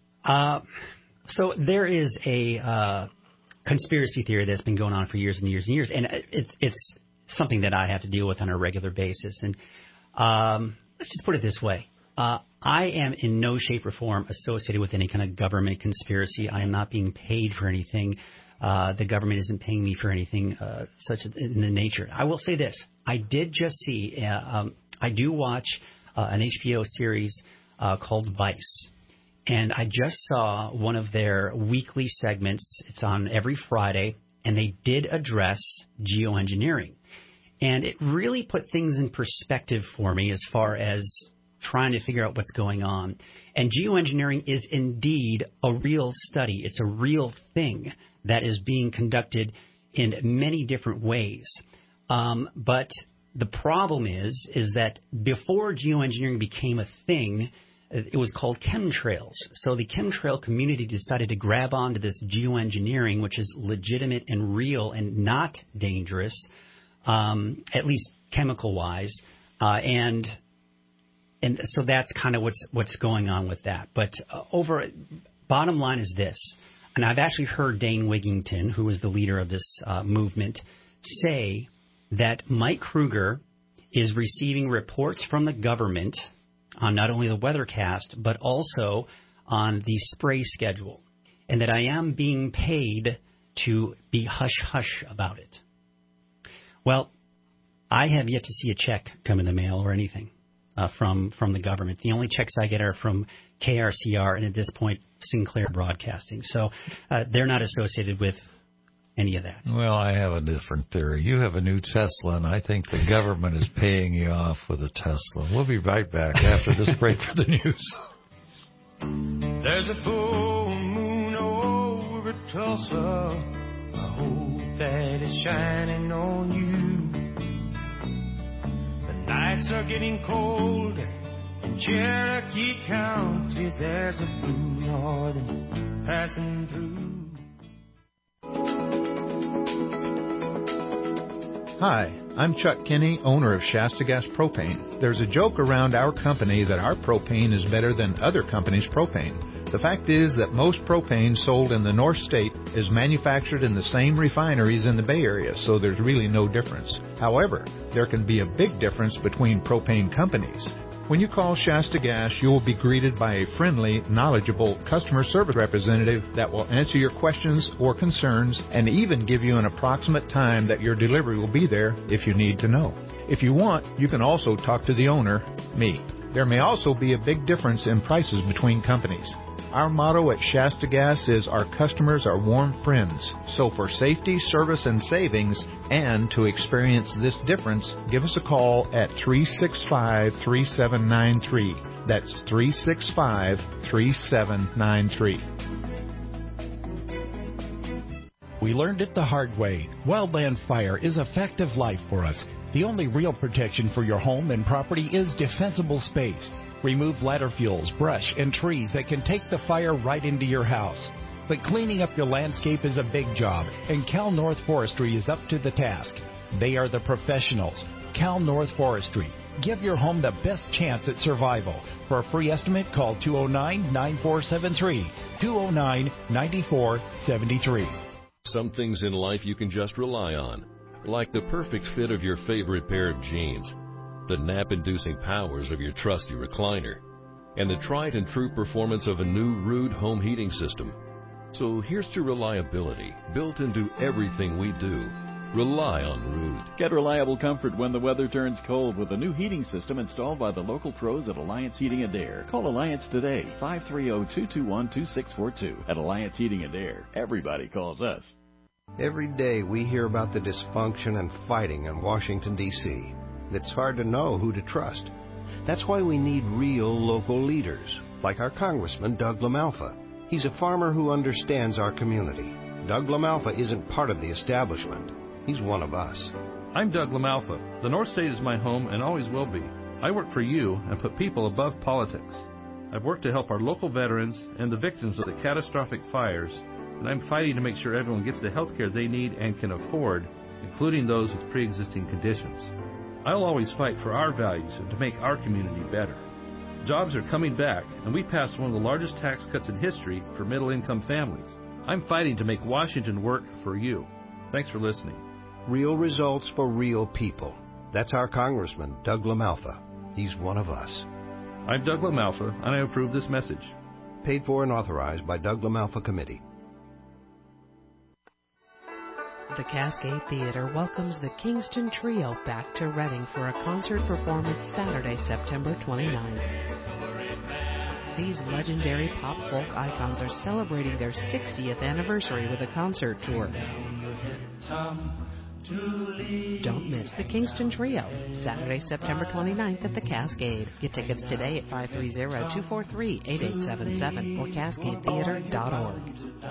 So there is a conspiracy theory that's been going on for years and years and years, and it's something that I have to deal with on a regular basis. And let's just put it this way. I am in no shape or form associated with any kind of government conspiracy. I am not being paid for anything. The government isn't paying me for anything such in the nature. I will say this. I did just see, I do watch an HBO series called Vice. And I just saw one of their weekly segments. It's on every Friday. And they did address geoengineering. And it really put things in perspective for me as far as trying to figure out what's going on. And geoengineering is indeed a real study. It's a real thing that is being conducted in many different ways. But the problem is that before geoengineering became a thing, it was called chemtrails. So the chemtrail community decided to grab onto this geoengineering, which is legitimate and real and not dangerous, at least chemical-wise, and so that's kind of what's going on with that. But bottom line is this, and I've actually heard Dane Wigington, who is the leader of this movement, say that Mike Kruger is receiving reports from the government on not only the weathercast, but also on the spray schedule, and that I am being paid to be hush-hush about it. Well, I have yet to see a check come in the mail or anything from the government. The only checks I get are from KRCR and, at this point, Sinclair Broadcasting. So they're not associated with any of that. Well, I have a different theory. You have a new Tesla, and I think the government is paying you off with a Tesla. We'll be right back after this break for the news. There's a full moon over Tulsa. I hope that it's shining on you. The nights are getting cold in Cherokee County. There's a blue northern passing through. Hi, I'm Chuck Kinney, owner of Shasta Gas Propane. There's a joke around our company that our propane is better than other companies' propane. The fact is that most propane sold in the North State is manufactured in the same refineries in the Bay Area, so there's really no difference. However, there can be a big difference between propane companies. When you call Shasta Gas, you will be greeted by a friendly, knowledgeable customer service representative that will answer your questions or concerns and even give you an approximate time that your delivery will be there if you need to know. If you want, you can also talk to the owner, me. There may also be a big difference in prices between companies. Our motto at Shasta Gas is our customers are warm friends. So for safety, service, and savings, and to experience this difference, give us a call at 365-3793. That's 365-3793. We learned it the hard way. Wildland fire is a fact of life for us. The only real protection for your home and property is defensible space. Remove ladder fuels, brush, and trees that can take the fire right into your house. But cleaning up your landscape is a big job, and Cal North Forestry is up to the task. They are the professionals. Cal North Forestry. Give your home the best chance at survival. For a free estimate, call 209-9473, 209-9473. Some things in life you can just rely on, like the perfect fit of your favorite pair of jeans, the nap-inducing powers of your trusty recliner, and the tried and true performance of a new Ruud home heating system. So here's to reliability built into everything we do. Rely on Ruud. Get reliable comfort when the weather turns cold with a new heating system installed by the local pros at Alliance Heating and Air. Call Alliance today, 530-221-2642. At Alliance Heating and Air, everybody calls us. Every day we hear about the dysfunction and fighting in Washington, D.C. It's hard to know who to trust. That's why we need real local leaders, like our Congressman Doug LaMalfa. He's a farmer who understands our community. Doug LaMalfa isn't part of the establishment. He's one of us. I'm Doug LaMalfa. The North State is my home and always will be. I work for you and put people above politics. I've worked to help our local veterans and the victims of the catastrophic fires, and I'm fighting to make sure everyone gets the health care they need and can afford, including those with pre-existing conditions. I'll always fight for our values and to make our community better. Jobs are coming back, and we passed one of the largest tax cuts in history for middle-income families. I'm fighting to make Washington work for you. Thanks for listening. Real results for real people. That's our Congressman, Doug LaMalfa. He's one of us. I'm Doug LaMalfa, and I approve this message. Paid for and authorized by Doug LaMalfa Committee. The Cascade Theater welcomes the Kingston Trio back to Reading for a concert performance Saturday, September 29th. These legendary pop-folk icons are celebrating their 60th anniversary with a concert tour. Don't miss the Kingston Trio, Saturday, September 29th at the Cascade. Get tickets today at 530-243-8877 or cascadetheater.org.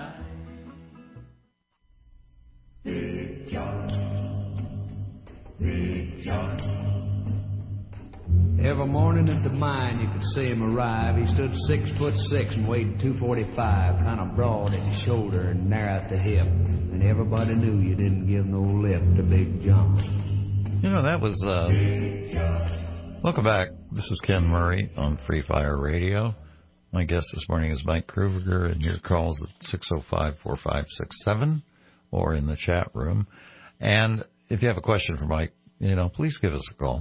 Every morning at the mine you could see him arrive. He stood 6'6" and weighed 245, kind of broad at his shoulder and narrow at the hip. And everybody knew you didn't give no lip to Big John. You know, that was... Welcome back. This is Ken Murray on Free Fire Radio. My guest this morning is Mike Krueger, and your calls at 605-4567 or in the chat room. And if you have a question for Mike, please give us a call.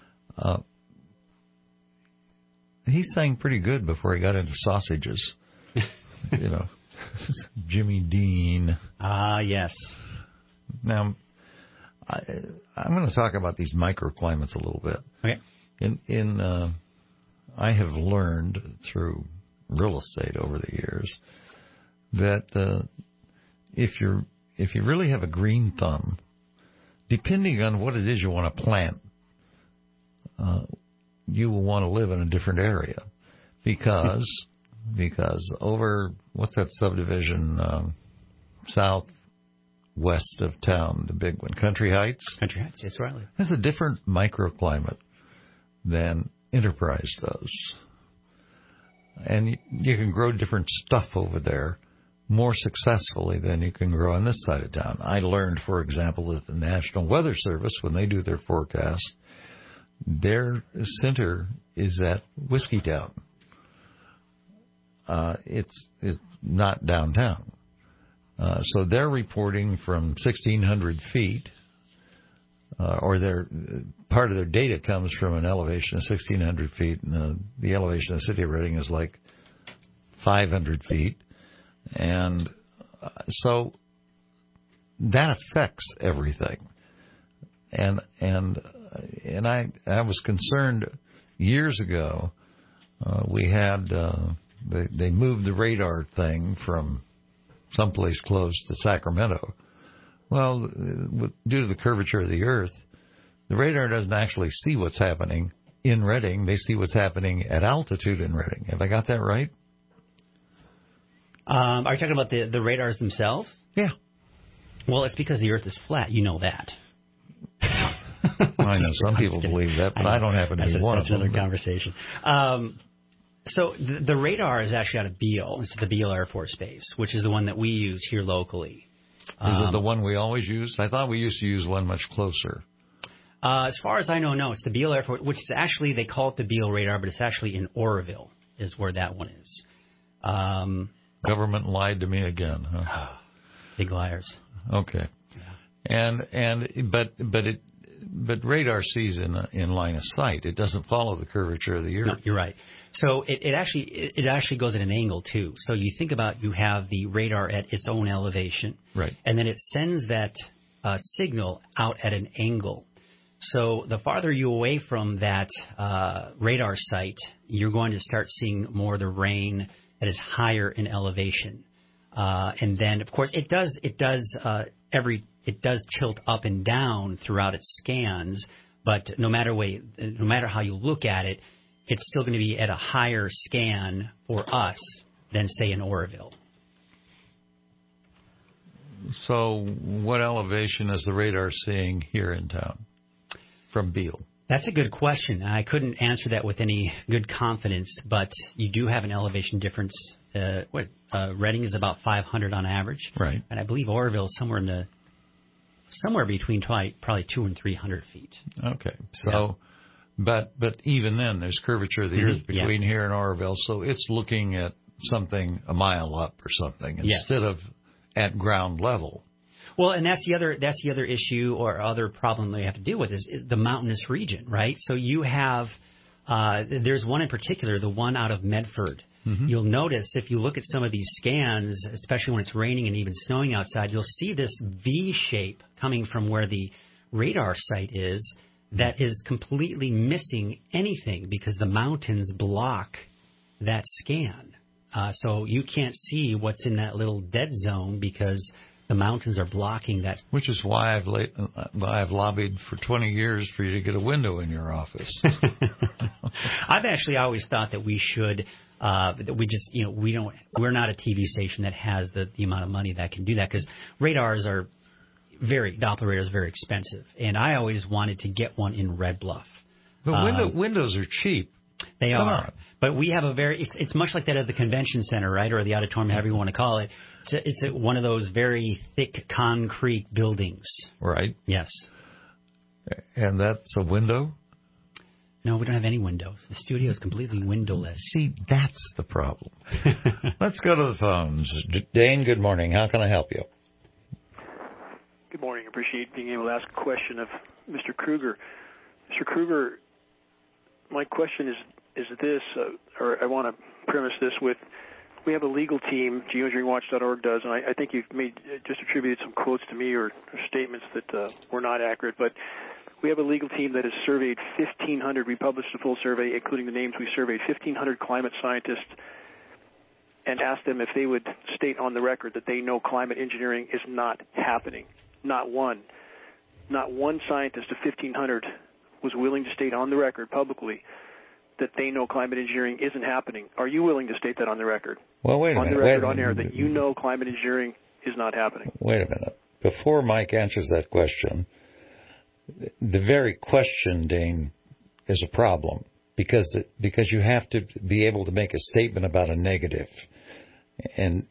He sang pretty good before he got into sausages. Jimmy Dean. Yes. Now, I'm going to talk about these microclimates a little bit. Okay. I have learned through real estate over the years that if you really have a green thumb, depending on what it is you want to plant, you will want to live in a different area because over, what's that subdivision southwest of town, the big one, Country Heights? Country Heights, yes, right. Has a different microclimate than Enterprise does. And you can grow different stuff over there more successfully than you can grow on this side of town. I learned, for example, that the National Weather Service, when they do their forecast, their center is at Whiskeytown. It's not downtown. So they're reporting from 1,600 feet, or part of their data comes from an elevation of 1,600 feet, and the elevation of the city of Redding is like 500 feet. And so that affects everything. And I was concerned years ago. We had they moved the radar thing from someplace close to Sacramento. Well, due to the curvature of the Earth, the radar doesn't actually see what's happening in Redding. They see what's happening at altitude in Redding. Have I got that right? Are you talking about the radars themselves? Yeah. Well, it's because the Earth is flat. You know that. I know some people believe that, but I don't happen to be one of them. That's another conversation. So the radar is actually out of Beale. It's the Beale Air Force Base, which is the one that we use here locally. Is it the one we always use? I thought we used to use one much closer. As far as I know, no. It's the Beale Air Force, which is actually, they call it the Beale radar, but it's actually in Oroville is where that one is. Government lied to me again, huh? Big liars. Okay. Yeah. But radar sees in line of sight. It doesn't follow the curvature of the Earth. No, you're right. So it actually goes at an angle too. So you think about, you have the radar at its own elevation, right? And then it sends that signal out at an angle. So the farther you away from that radar site, you're going to start seeing more of the rain that is higher in elevation. And then, of course, it does tilt up and down throughout its scans, but no matter how you look at it, it's still going to be at a higher scan for us than, say, in Oroville. So what elevation is the radar seeing here in town from Beale? That's a good question. I couldn't answer that with any good confidence, but you do have an elevation difference. Redding is about 500 on average. Right. And I believe Oroville is somewhere between probably 200 and 300 feet. Okay. So, yeah. But even then, there's curvature of the Earth between here and Oroville, so it's looking at something a mile up or something instead of at ground level. Well, and that's the other issue or other problem we have to deal with is the mountainous region, right? So you have there's one in particular, the one out of Medford. Mm-hmm. You'll notice if you look at some of these scans, especially when it's raining and even snowing outside, you'll see this V shape coming from where the radar site is that is completely missing anything because the mountains block that scan. So you can't see what's in that little dead zone because the mountains are blocking that. Which is why I've lobbied for 20 years for you to get a window in your office. I've actually always thought that we should, that we just, we're not a TV station that has the amount of money that can do that because Doppler radar is very expensive. And I always wanted to get one in Red Bluff. But windows are cheap. They are. But we have it's much like that at the convention center, right? Or the auditorium, however you want to call it. It's one of those very thick concrete buildings. Right. Yes. And that's a window? No, we don't have any windows. The studio is completely windowless. See, that's the problem. Let's go to the phones. Dane, good morning. How can I help you? Good morning. I appreciate being able to ask a question of Mr. Kruger. Mr. Kruger, my question is this, or I want to premise this with, we have a legal team, geoengineeringwatch.org does, and I think you've just attributed some quotes to me or statements that were not accurate, but we have a legal team that has surveyed 1,500. We published a full survey, including the names. We surveyed 1,500 climate scientists and asked them if they would state on the record that they know climate engineering is not happening. Not one scientist of 1,500 was willing to state on the record publicly that they know climate engineering isn't happening. Are you willing to state that on the record? Well, wait a minute. On the record, on air, that you know climate engineering is not happening. Wait a minute. Before Mike answers that question, the very question, Dane, is a problem because you have to be able to make a statement about a negative, and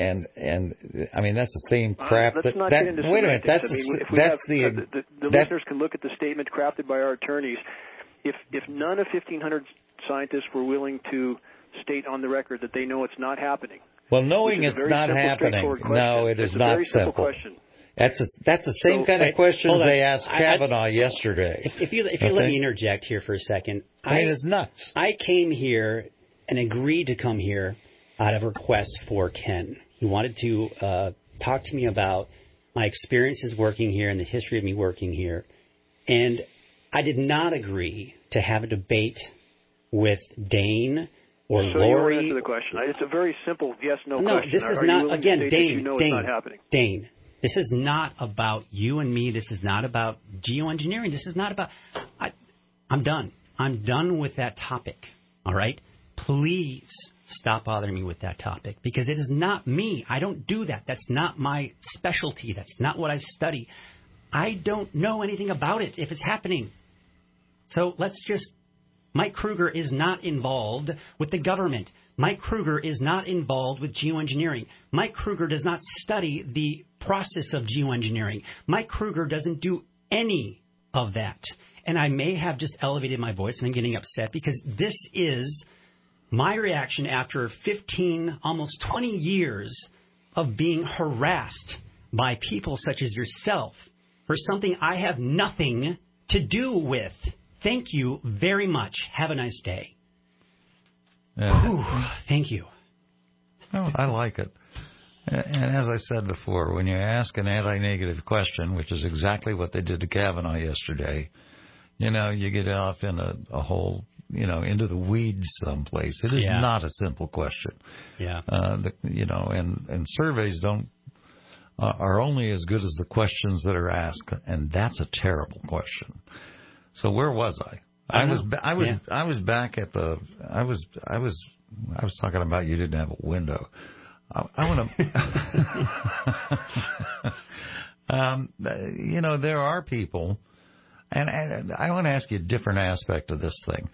I mean that's the same crap. Let's not get into wait a minute. The listeners can look at the statement crafted by our attorneys. If none of 1,500 scientists were willing to state on the record that they know it's not happening. Well, knowing it's not happening, no, it is not simple. Question. That's the same kind of questions they asked Kavanaugh yesterday. If you let me interject here for a second. I mean, it's nuts. I came here and agreed to come here out of a request for Ken. He wanted to talk to me about my experiences working here and the history of me working here. And I did not agree to have a debate with Dane or Lori. So you won't answer the question. It's a very simple yes/no question. No, this is not, again, Dane, it's not happening? Dane, this is not about you and me. This is not about geoengineering. This is not about... I'm done. I'm done with that topic, all right? Please stop bothering me with that topic because it is not me. I don't do that. That's not my specialty. That's not what I study. I don't know anything about it if it's happening. So let's just... Mike Kruger is not involved with the government. Mike Kruger is not involved with geoengineering. Mike Kruger does not study the process of geoengineering. Mike Kruger doesn't do any of that. And I may have just elevated my voice and I'm getting upset because this is my reaction after 15, almost 20 years of being harassed by people such as yourself for something I have nothing to do with. Thank you very much. Have a nice day. Thank you. Well, I like it. And as I said before, when you ask an anti-negative question, which is exactly what they did to Kavanaugh yesterday, you get off in a whole, into the weeds someplace. It is not a simple question. Yeah. And surveys are only as good as the questions that are asked, and that's a terrible question. So where was I? I was back at the. I was talking about you didn't have a window. I want to. There are people, and I want to ask you a different aspect of this thing.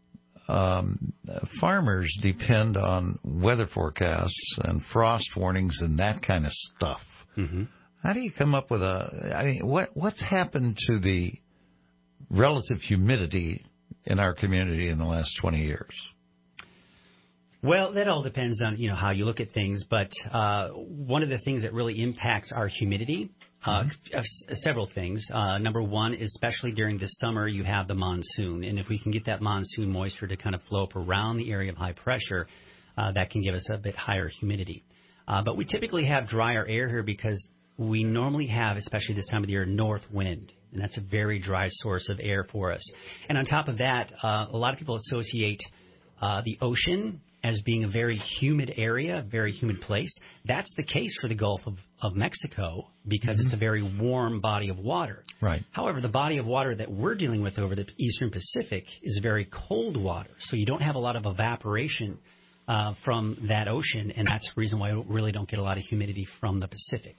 Farmers depend on weather forecasts and frost warnings and that kind of stuff. Mm-hmm. How do you come up with what's happened to the relative humidity in our community in the last 20 years? Well, that all depends on, how you look at things. But one of the things that really impacts our humidity, several things. Number one, especially during the summer, you have the monsoon. And if we can get that monsoon moisture to kind of flow up around the area of high pressure, that can give us a bit higher humidity. But we typically have drier air here because we normally have, especially this time of the year, north wind. And that's a very dry source of air for us. And on top of that, a lot of people associate the ocean as being a very humid area, a very humid place. That's the case for the Gulf of Mexico because it's a very warm body of water. Right. However, the body of water that we're dealing with over the Eastern Pacific is very cold water. So you don't have a lot of evaporation from that ocean, and that's the reason why we really don't get a lot of humidity from the Pacific.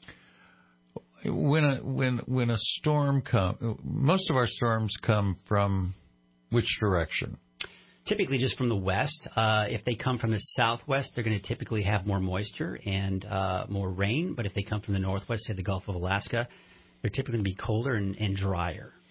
When a storm comes, most of our storms come from which direction? Typically just from the west. If they come from the southwest, they're going to typically have more moisture and more rain. But if they come from the northwest, say the Gulf of Alaska, they're typically going to be colder and drier.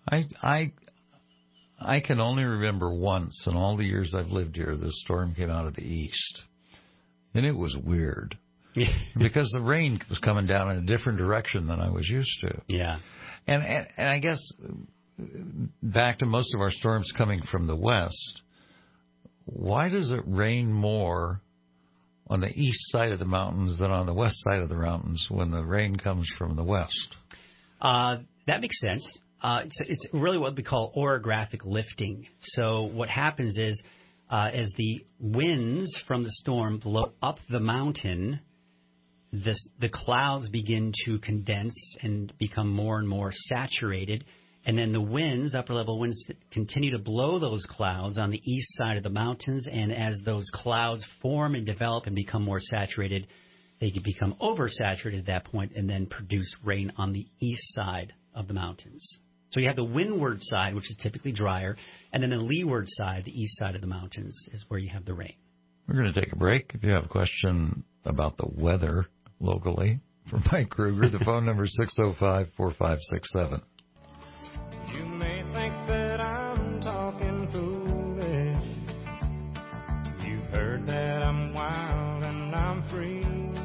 I can only remember once in all the years I've lived here, this storm came out of the east. And it was weird. Because the rain was coming down in a different direction than I was used to. Yeah. And I guess back to most of our storms coming from the west, why does it rain more on the east side of the mountains than on the west side of the mountains when the rain comes from the west? That makes sense. It's really what we call orographic lifting. So what happens is as the winds from the storm blow up the mountain, the clouds begin to condense and become more and more saturated. And then the winds, upper level winds, continue to blow those clouds on the east side of the mountains. And as those clouds form and develop and become more saturated, they can become oversaturated at that point and then produce rain on the east side of the mountains. So you have the windward side, which is typically drier, and then the leeward side, the east side of the mountains, is where you have the rain. We're going to take a break. If you have a question about the weather locally for Mike Kruger, the phone number is 605-4567. You may think that I'm talking foolish. You've heard that I'm wild and I'm free.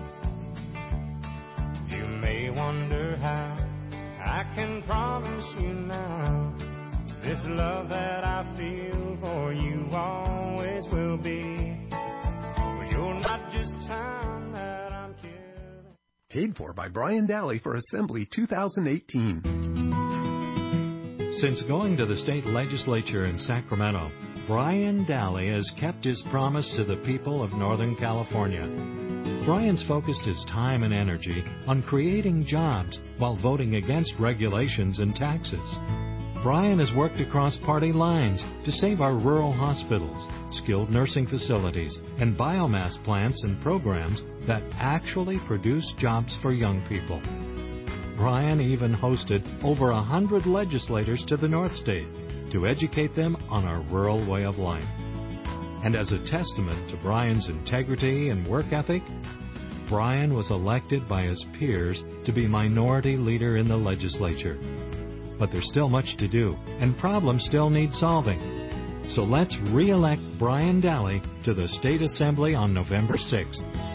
You may wonder how I can promise you now this love that I feel for you always will be. But you're not just time that I'm killing. Paid for by Brian Daly for Assembly 2018. Since going to the state legislature in Sacramento, Brian Daly has kept his promise to the people of Northern California. Brian's focused his time and energy on creating jobs while voting against regulations and taxes. Brian has worked across party lines to save our rural hospitals, skilled nursing facilities, and biomass plants and programs that actually produce jobs for young people. Brian even hosted over 100 legislators to the North State to educate them on our rural way of life. And as a testament to Brian's integrity and work ethic, Brian was elected by his peers to be minority leader in the legislature. But there's still much to do, and problems still need solving. So let's re-elect Brian Daly to the State Assembly on November 6th.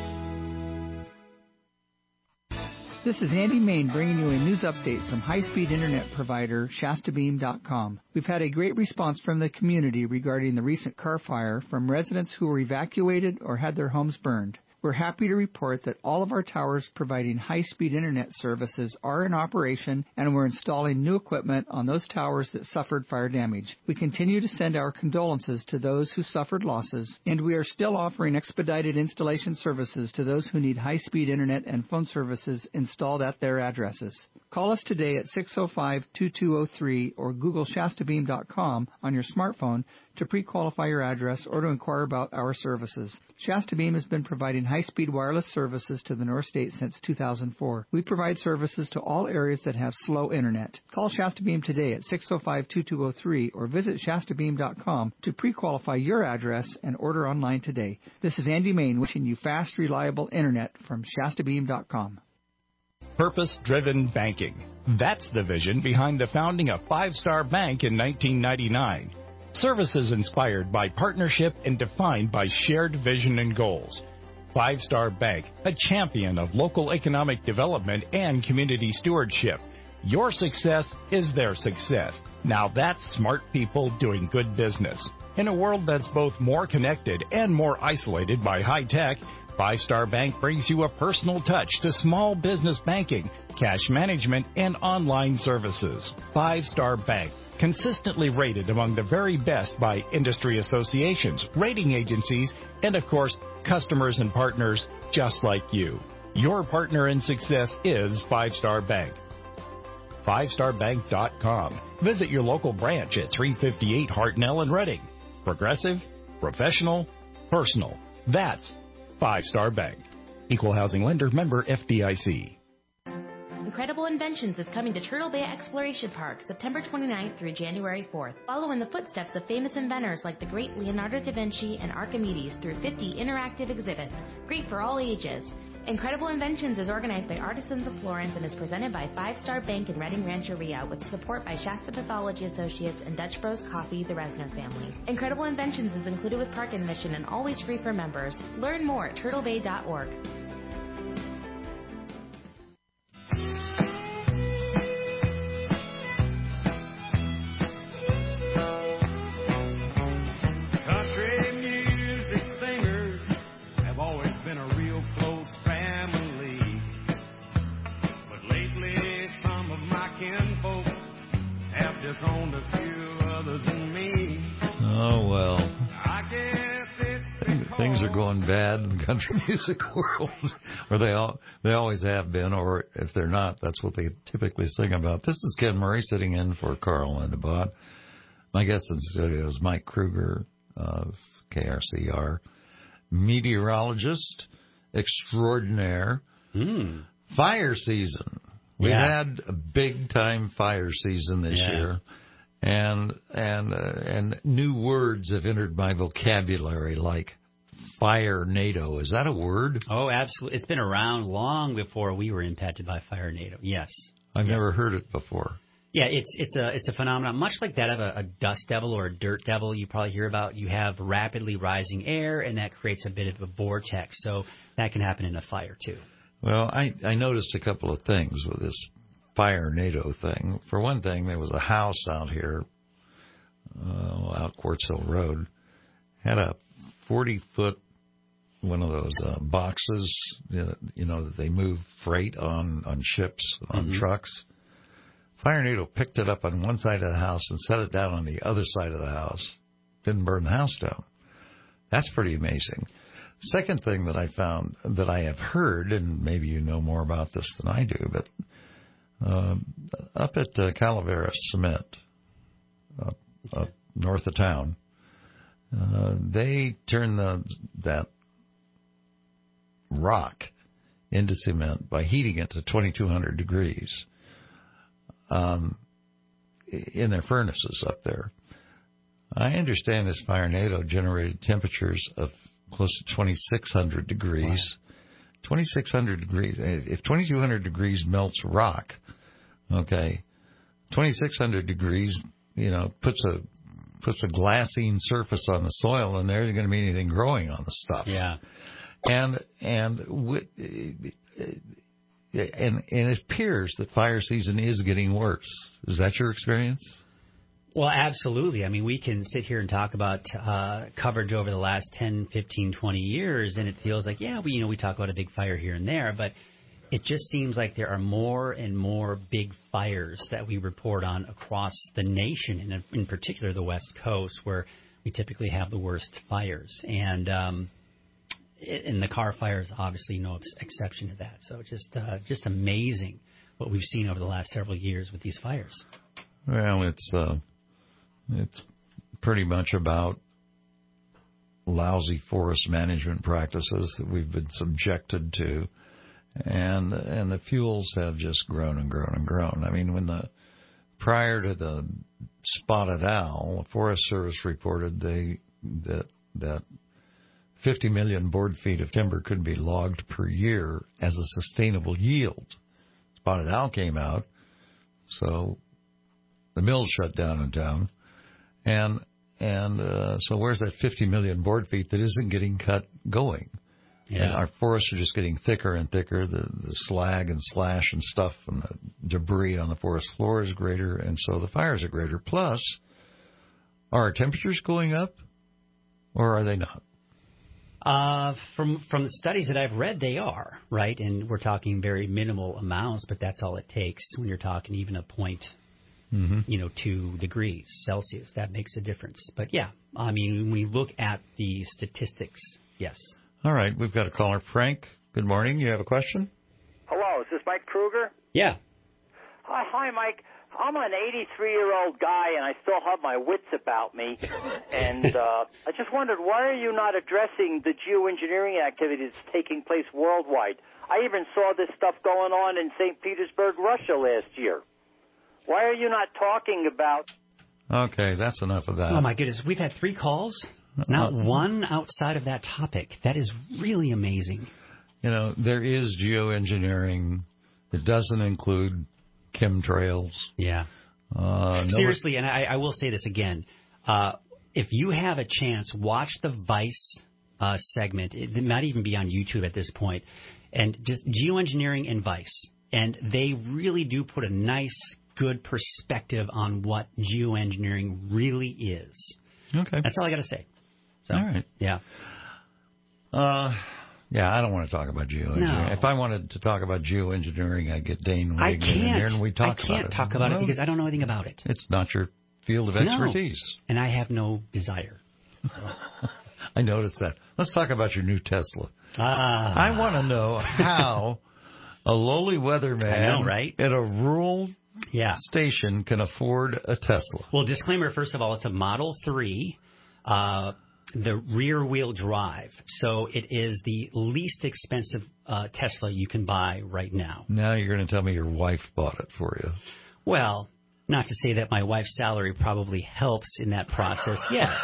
This is Andy Main bringing you a news update from high-speed internet provider ShastaBeam.com. We've had a great response from the community regarding the recent car fire from residents who were evacuated or had their homes burned. We're happy to report that all of our towers providing high-speed internet services are in operation, and we're installing new equipment on those towers that suffered fire damage. We continue to send our condolences to those who suffered losses, and we are still offering expedited installation services to those who need high-speed internet and phone services installed at their addresses. Call us today at 605-2203 or Google ShastaBeam.com on your smartphone to pre-qualify your address or to inquire about our services. ShastaBeam has been providing high-speed wireless services to the North State since 2004. We provide services to all areas that have slow internet. Call ShastaBeam today at 605-2203 or visit ShastaBeam.com to pre-qualify your address and order online today. This is Andy Main wishing you fast, reliable internet from ShastaBeam.com. Purpose-driven banking. That's the vision behind the founding of Five Star Bank in 1999. Services inspired by partnership and defined by shared vision and goals. Five Star Bank, a champion of local economic development and community stewardship. Your success is their success. Now that's smart people doing good business. In a world that's both more connected and more isolated by high tech, Five Star Bank brings you a personal touch to small business banking, cash management, and online services. Five Star Bank, consistently rated among the very best by industry associations, rating agencies, and of course, customers and partners just like you. Your partner in success is Five Star Bank. FiveStarBank.com. Visit your local branch at 358 Hartnell in Reading. Progressive, professional, personal. That's Five Star Bank. Equal housing lender, member FDIC. Incredible Inventions is coming to Turtle Bay Exploration Park September 29th through January 4th. Follow in the footsteps of famous inventors like the great Leonardo da Vinci and Archimedes through 50 interactive exhibits, great for all ages. Incredible Inventions is organized by Artisans of Florence and is presented by Five Star Bank in Redding Rancheria with support by Shasta Pathology Associates and Dutch Bros Coffee, the Resner family. Incredible Inventions is included with park admission and always free for members. Learn more at turtlebay.org. Owned a few others than me. Oh well, I guess things are going bad in the country music world, or they always have been, or if they're not, that's what they typically sing about. This is Ken Murray sitting in for Carl Lindebott. My guest in the studio is Mike Kruger of KRCR, meteorologist extraordinaire. Fire season. We've had a big-time fire season this year, and new words have entered my vocabulary like fire-nado. Is that a word? Oh, absolutely. It's been around long before we were impacted by fire-nado. Yes. I've never heard it before. Yeah, it's a phenomenon much like that of a dust devil or a dirt devil you probably hear about. You have rapidly rising air, and that creates a bit of a vortex. So that can happen in a fire, too. Well, I noticed a couple of things with this fire-nado thing. For one thing, there was a house out here, out Quartz Hill Road, had a 40-foot, one of those boxes, that they move freight on ships, on trucks. Fire-nado picked it up on one side of the house and set it down on the other side of the house. Didn't burn the house down. That's pretty amazing. Second thing that I found that I have heard, and maybe you know more about this than I do, but up at Calavera Cement, up north of town, they turn that rock into cement by heating it to 2,200 degrees in their furnaces up there. I understand this fire-nado generated temperatures of close to 2,600 degrees. Wow. 2,600 degrees. If 2,200 degrees melts rock, okay, 2,600 degrees, puts a glassine surface on the soil, and there isn't going to be anything growing on the stuff. Yeah. And it appears that fire season is getting worse. Is that your experience? Well, absolutely. I mean, we can sit here and talk about coverage over the last 10, 15, 20 years, and it feels like, we talk about a big fire here and there, but it just seems like there are more and more big fires that we report on across the nation, and in particular the West Coast, where we typically have the worst fires. And the Carr Fire is obviously no exception to that. So just amazing what we've seen over the last several years with these fires. Well, it's pretty much about lousy forest management practices that we've been subjected to, and the fuels have just grown and grown and grown. I mean, prior to the spotted owl, the Forest Service reported that 50 million board feet of timber could be logged per year as a sustainable yield. Spotted owl came out, so the mills shut down in town. And so where's that 50 million board feet that isn't getting cut going? Yeah. And our forests are just getting thicker and thicker. The slag and slash and stuff and the debris on the forest floor is greater, and so the fires are greater. Plus, are our temperatures going up, or are they not? From the studies that I've read, they are, right? And we're talking very minimal amounts, but that's all it takes when you're talking even a point. 2 degrees Celsius. That makes a difference. But, yeah, I mean, when you look at the statistics, yes. All right. We've got a caller. Frank, good morning. You have a question? Hello. Is this Mike Kruger? Yeah. Hi, Mike. I'm an 83-year-old guy, and I still have my wits about me. And I just wondered, why are you not addressing the geoengineering activities taking place worldwide? I even saw this stuff going on in St. Petersburg, Russia last year. Why are you not talking about... Okay, that's enough of that. Oh, my goodness. We've had 3 calls, not one outside of that topic. That is really amazing. You know, there is geoengineering. It doesn't include chemtrails. Yeah. Seriously, and I will say this again. If you have a chance, watch the Vice segment. It might even be on YouTube at this point. And just geoengineering and Vice. And they really do put a nice, good perspective on what geoengineering really is. Okay. That's all I got to say. So, all right. Yeah. Yeah, I don't want to talk about geoengineering. No. If I wanted to talk about geoengineering, I'd get Dane Wigg in here and we talk about it. I can't talk about it because I don't know anything about it. It's not your field of expertise. No. And I have no desire. I noticed that. Let's talk about your new Tesla. I want to know how a lowly weatherman at a rural station can afford a Tesla. Well, disclaimer, first of all, it's a Model 3. The rear-wheel drive. So it is the least expensive Tesla you can buy right now. Now you're going to tell me your wife bought it for you. Well, not to say that my wife's salary probably helps in that process, yes.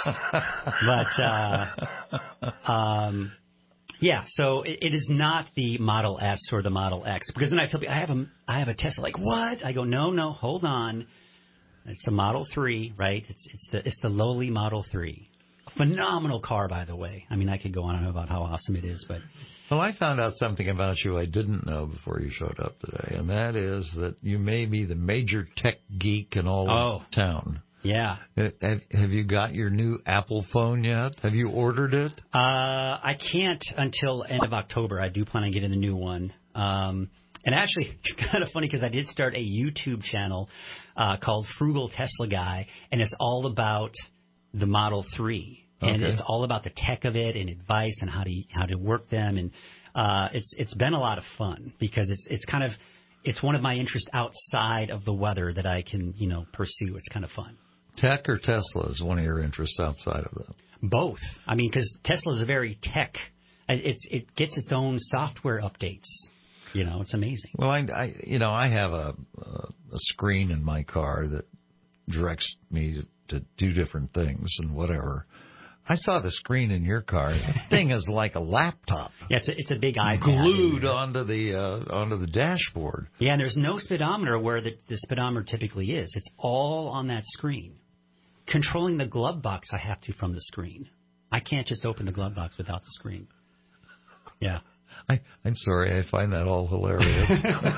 But, yeah, so it is not the Model S or the Model X. Because then I tell people, I have a Tesla. Like, what? I go, no, hold on. It's a Model 3, right? It's the lowly Model 3. Phenomenal car, by the way. I mean, I could go on about how awesome it is, but... Well, I found out something about you I didn't know before you showed up today, and that is that you may be the major tech geek in all of town. Yeah. Have you got your new Apple phone yet? Have you ordered it? I can't until end of October. I do plan on getting the new one. And actually, it's kind of funny because I did start a YouTube channel called Frugal Tesla Guy, and it's all about the Model 3. And it's all about the tech of it and advice and how to work them. And it's been a lot of fun because it's one of my interests outside of the weather that I can, pursue. It's kind of fun. Tech or Tesla is one of your interests outside of that? Both. I mean, because Tesla is a very tech. It gets its own software updates. It's amazing. Well, I have a screen in my car that directs me to do different things and whatever. I saw the screen in your car. The thing is like a laptop. Yeah, it's a big iPad glued onto the dashboard. Yeah, and there's no speedometer where the speedometer typically is. It's all on that screen. Controlling the glove box, I have to from the screen. I can't just open the glove box without the screen. Yeah. I'm sorry, I find that all hilarious.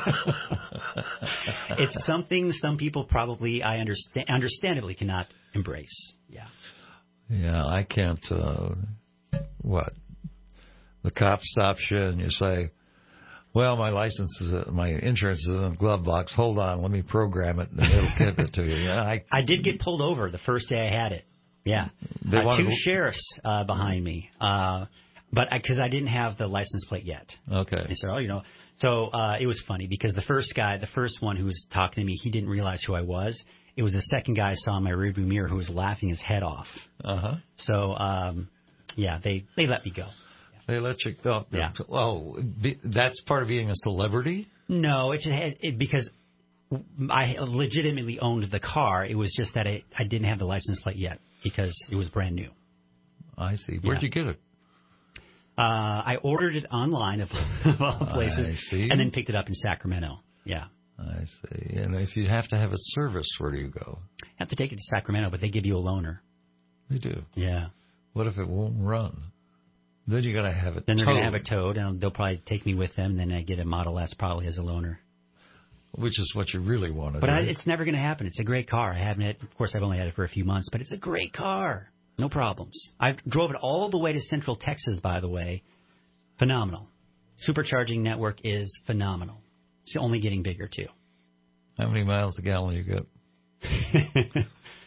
It's something some people probably, understandably cannot embrace. Yeah. Yeah, I can't. What? The cop stops you and you say, "Well, my insurance is in the glove box. Hold on, let me program it, and it'll give it to you." Yeah, I did get pulled over the first day I had it. Yeah, two sheriffs behind me, but because I didn't have the license plate yet. Okay. They said, So it was funny because the first one who was talking to me, he didn't realize who I was. It was the second guy I saw in my rearview mirror who was laughing his head off. Uh-huh. So, they let me go. They let you go. Yeah. Oh, that's part of being a celebrity? No, because I legitimately owned the car. It was just that I didn't have the license plate yet because it was brand new. I see. Where'd you get it? I ordered it online of all places. I see. And then picked it up in Sacramento. Yeah. I see. And if you have to have a service, where do you go? I have to take it to Sacramento, but they give you a loaner. They do? Yeah. What if it won't run? Then you're going to have it Then they're towed. going to have it towed, and they'll probably take me with them, and then I get a Model S probably as a loaner. Which is what you really want to do. But it's never going to happen. It's a great car. Of course, I've only had it for a few months, but it's a great car. No problems. I drove it all the way to Central Texas, by the way. Phenomenal. Supercharging network is phenomenal. It's only getting bigger, too. How many miles a gallon you get?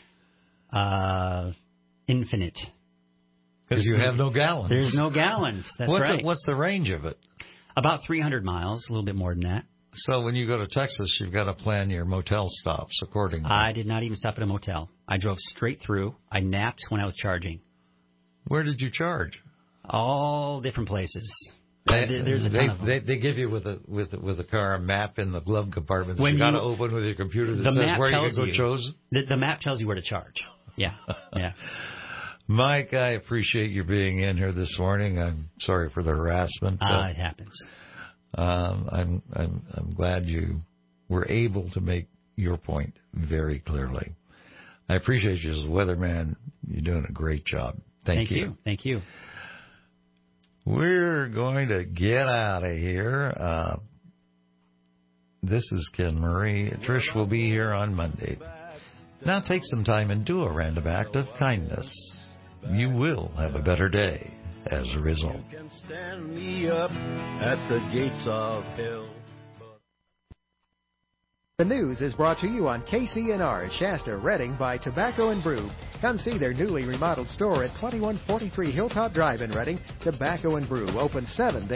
Infinite. Because you have no gallons. There's no gallons. That's right. What's the range of it? About 300 miles, a little bit more than that. So when you go to Texas, you've got to plan your motel stops accordingly. I did not even stop at a motel. I drove straight through. I napped when I was charging. Where did you charge? All different places. There's a ton of them. They give you with a car a map in the glove compartment that you got to open with your computer that says where you can go choose. The map tells you where to charge. Yeah, yeah. Mike, I appreciate you being in here this morning. I'm sorry for the harassment. It happens. I'm glad you were able to make your point very clearly. I appreciate you as a weatherman. You're doing a great job. Thank you. Thank you. We're going to get out of here. This is Ken Murray. Trish will be here on Monday. Now take some time and do a random act of kindness. You will have a better day as a result. You can stand me up at the gates of hell. The news is brought to you on KCNR, Shasta, Redding by Tobacco & Brew. Come see their newly remodeled store at 2143 Hilltop Drive in Redding. Tobacco & Brew, open 7 days.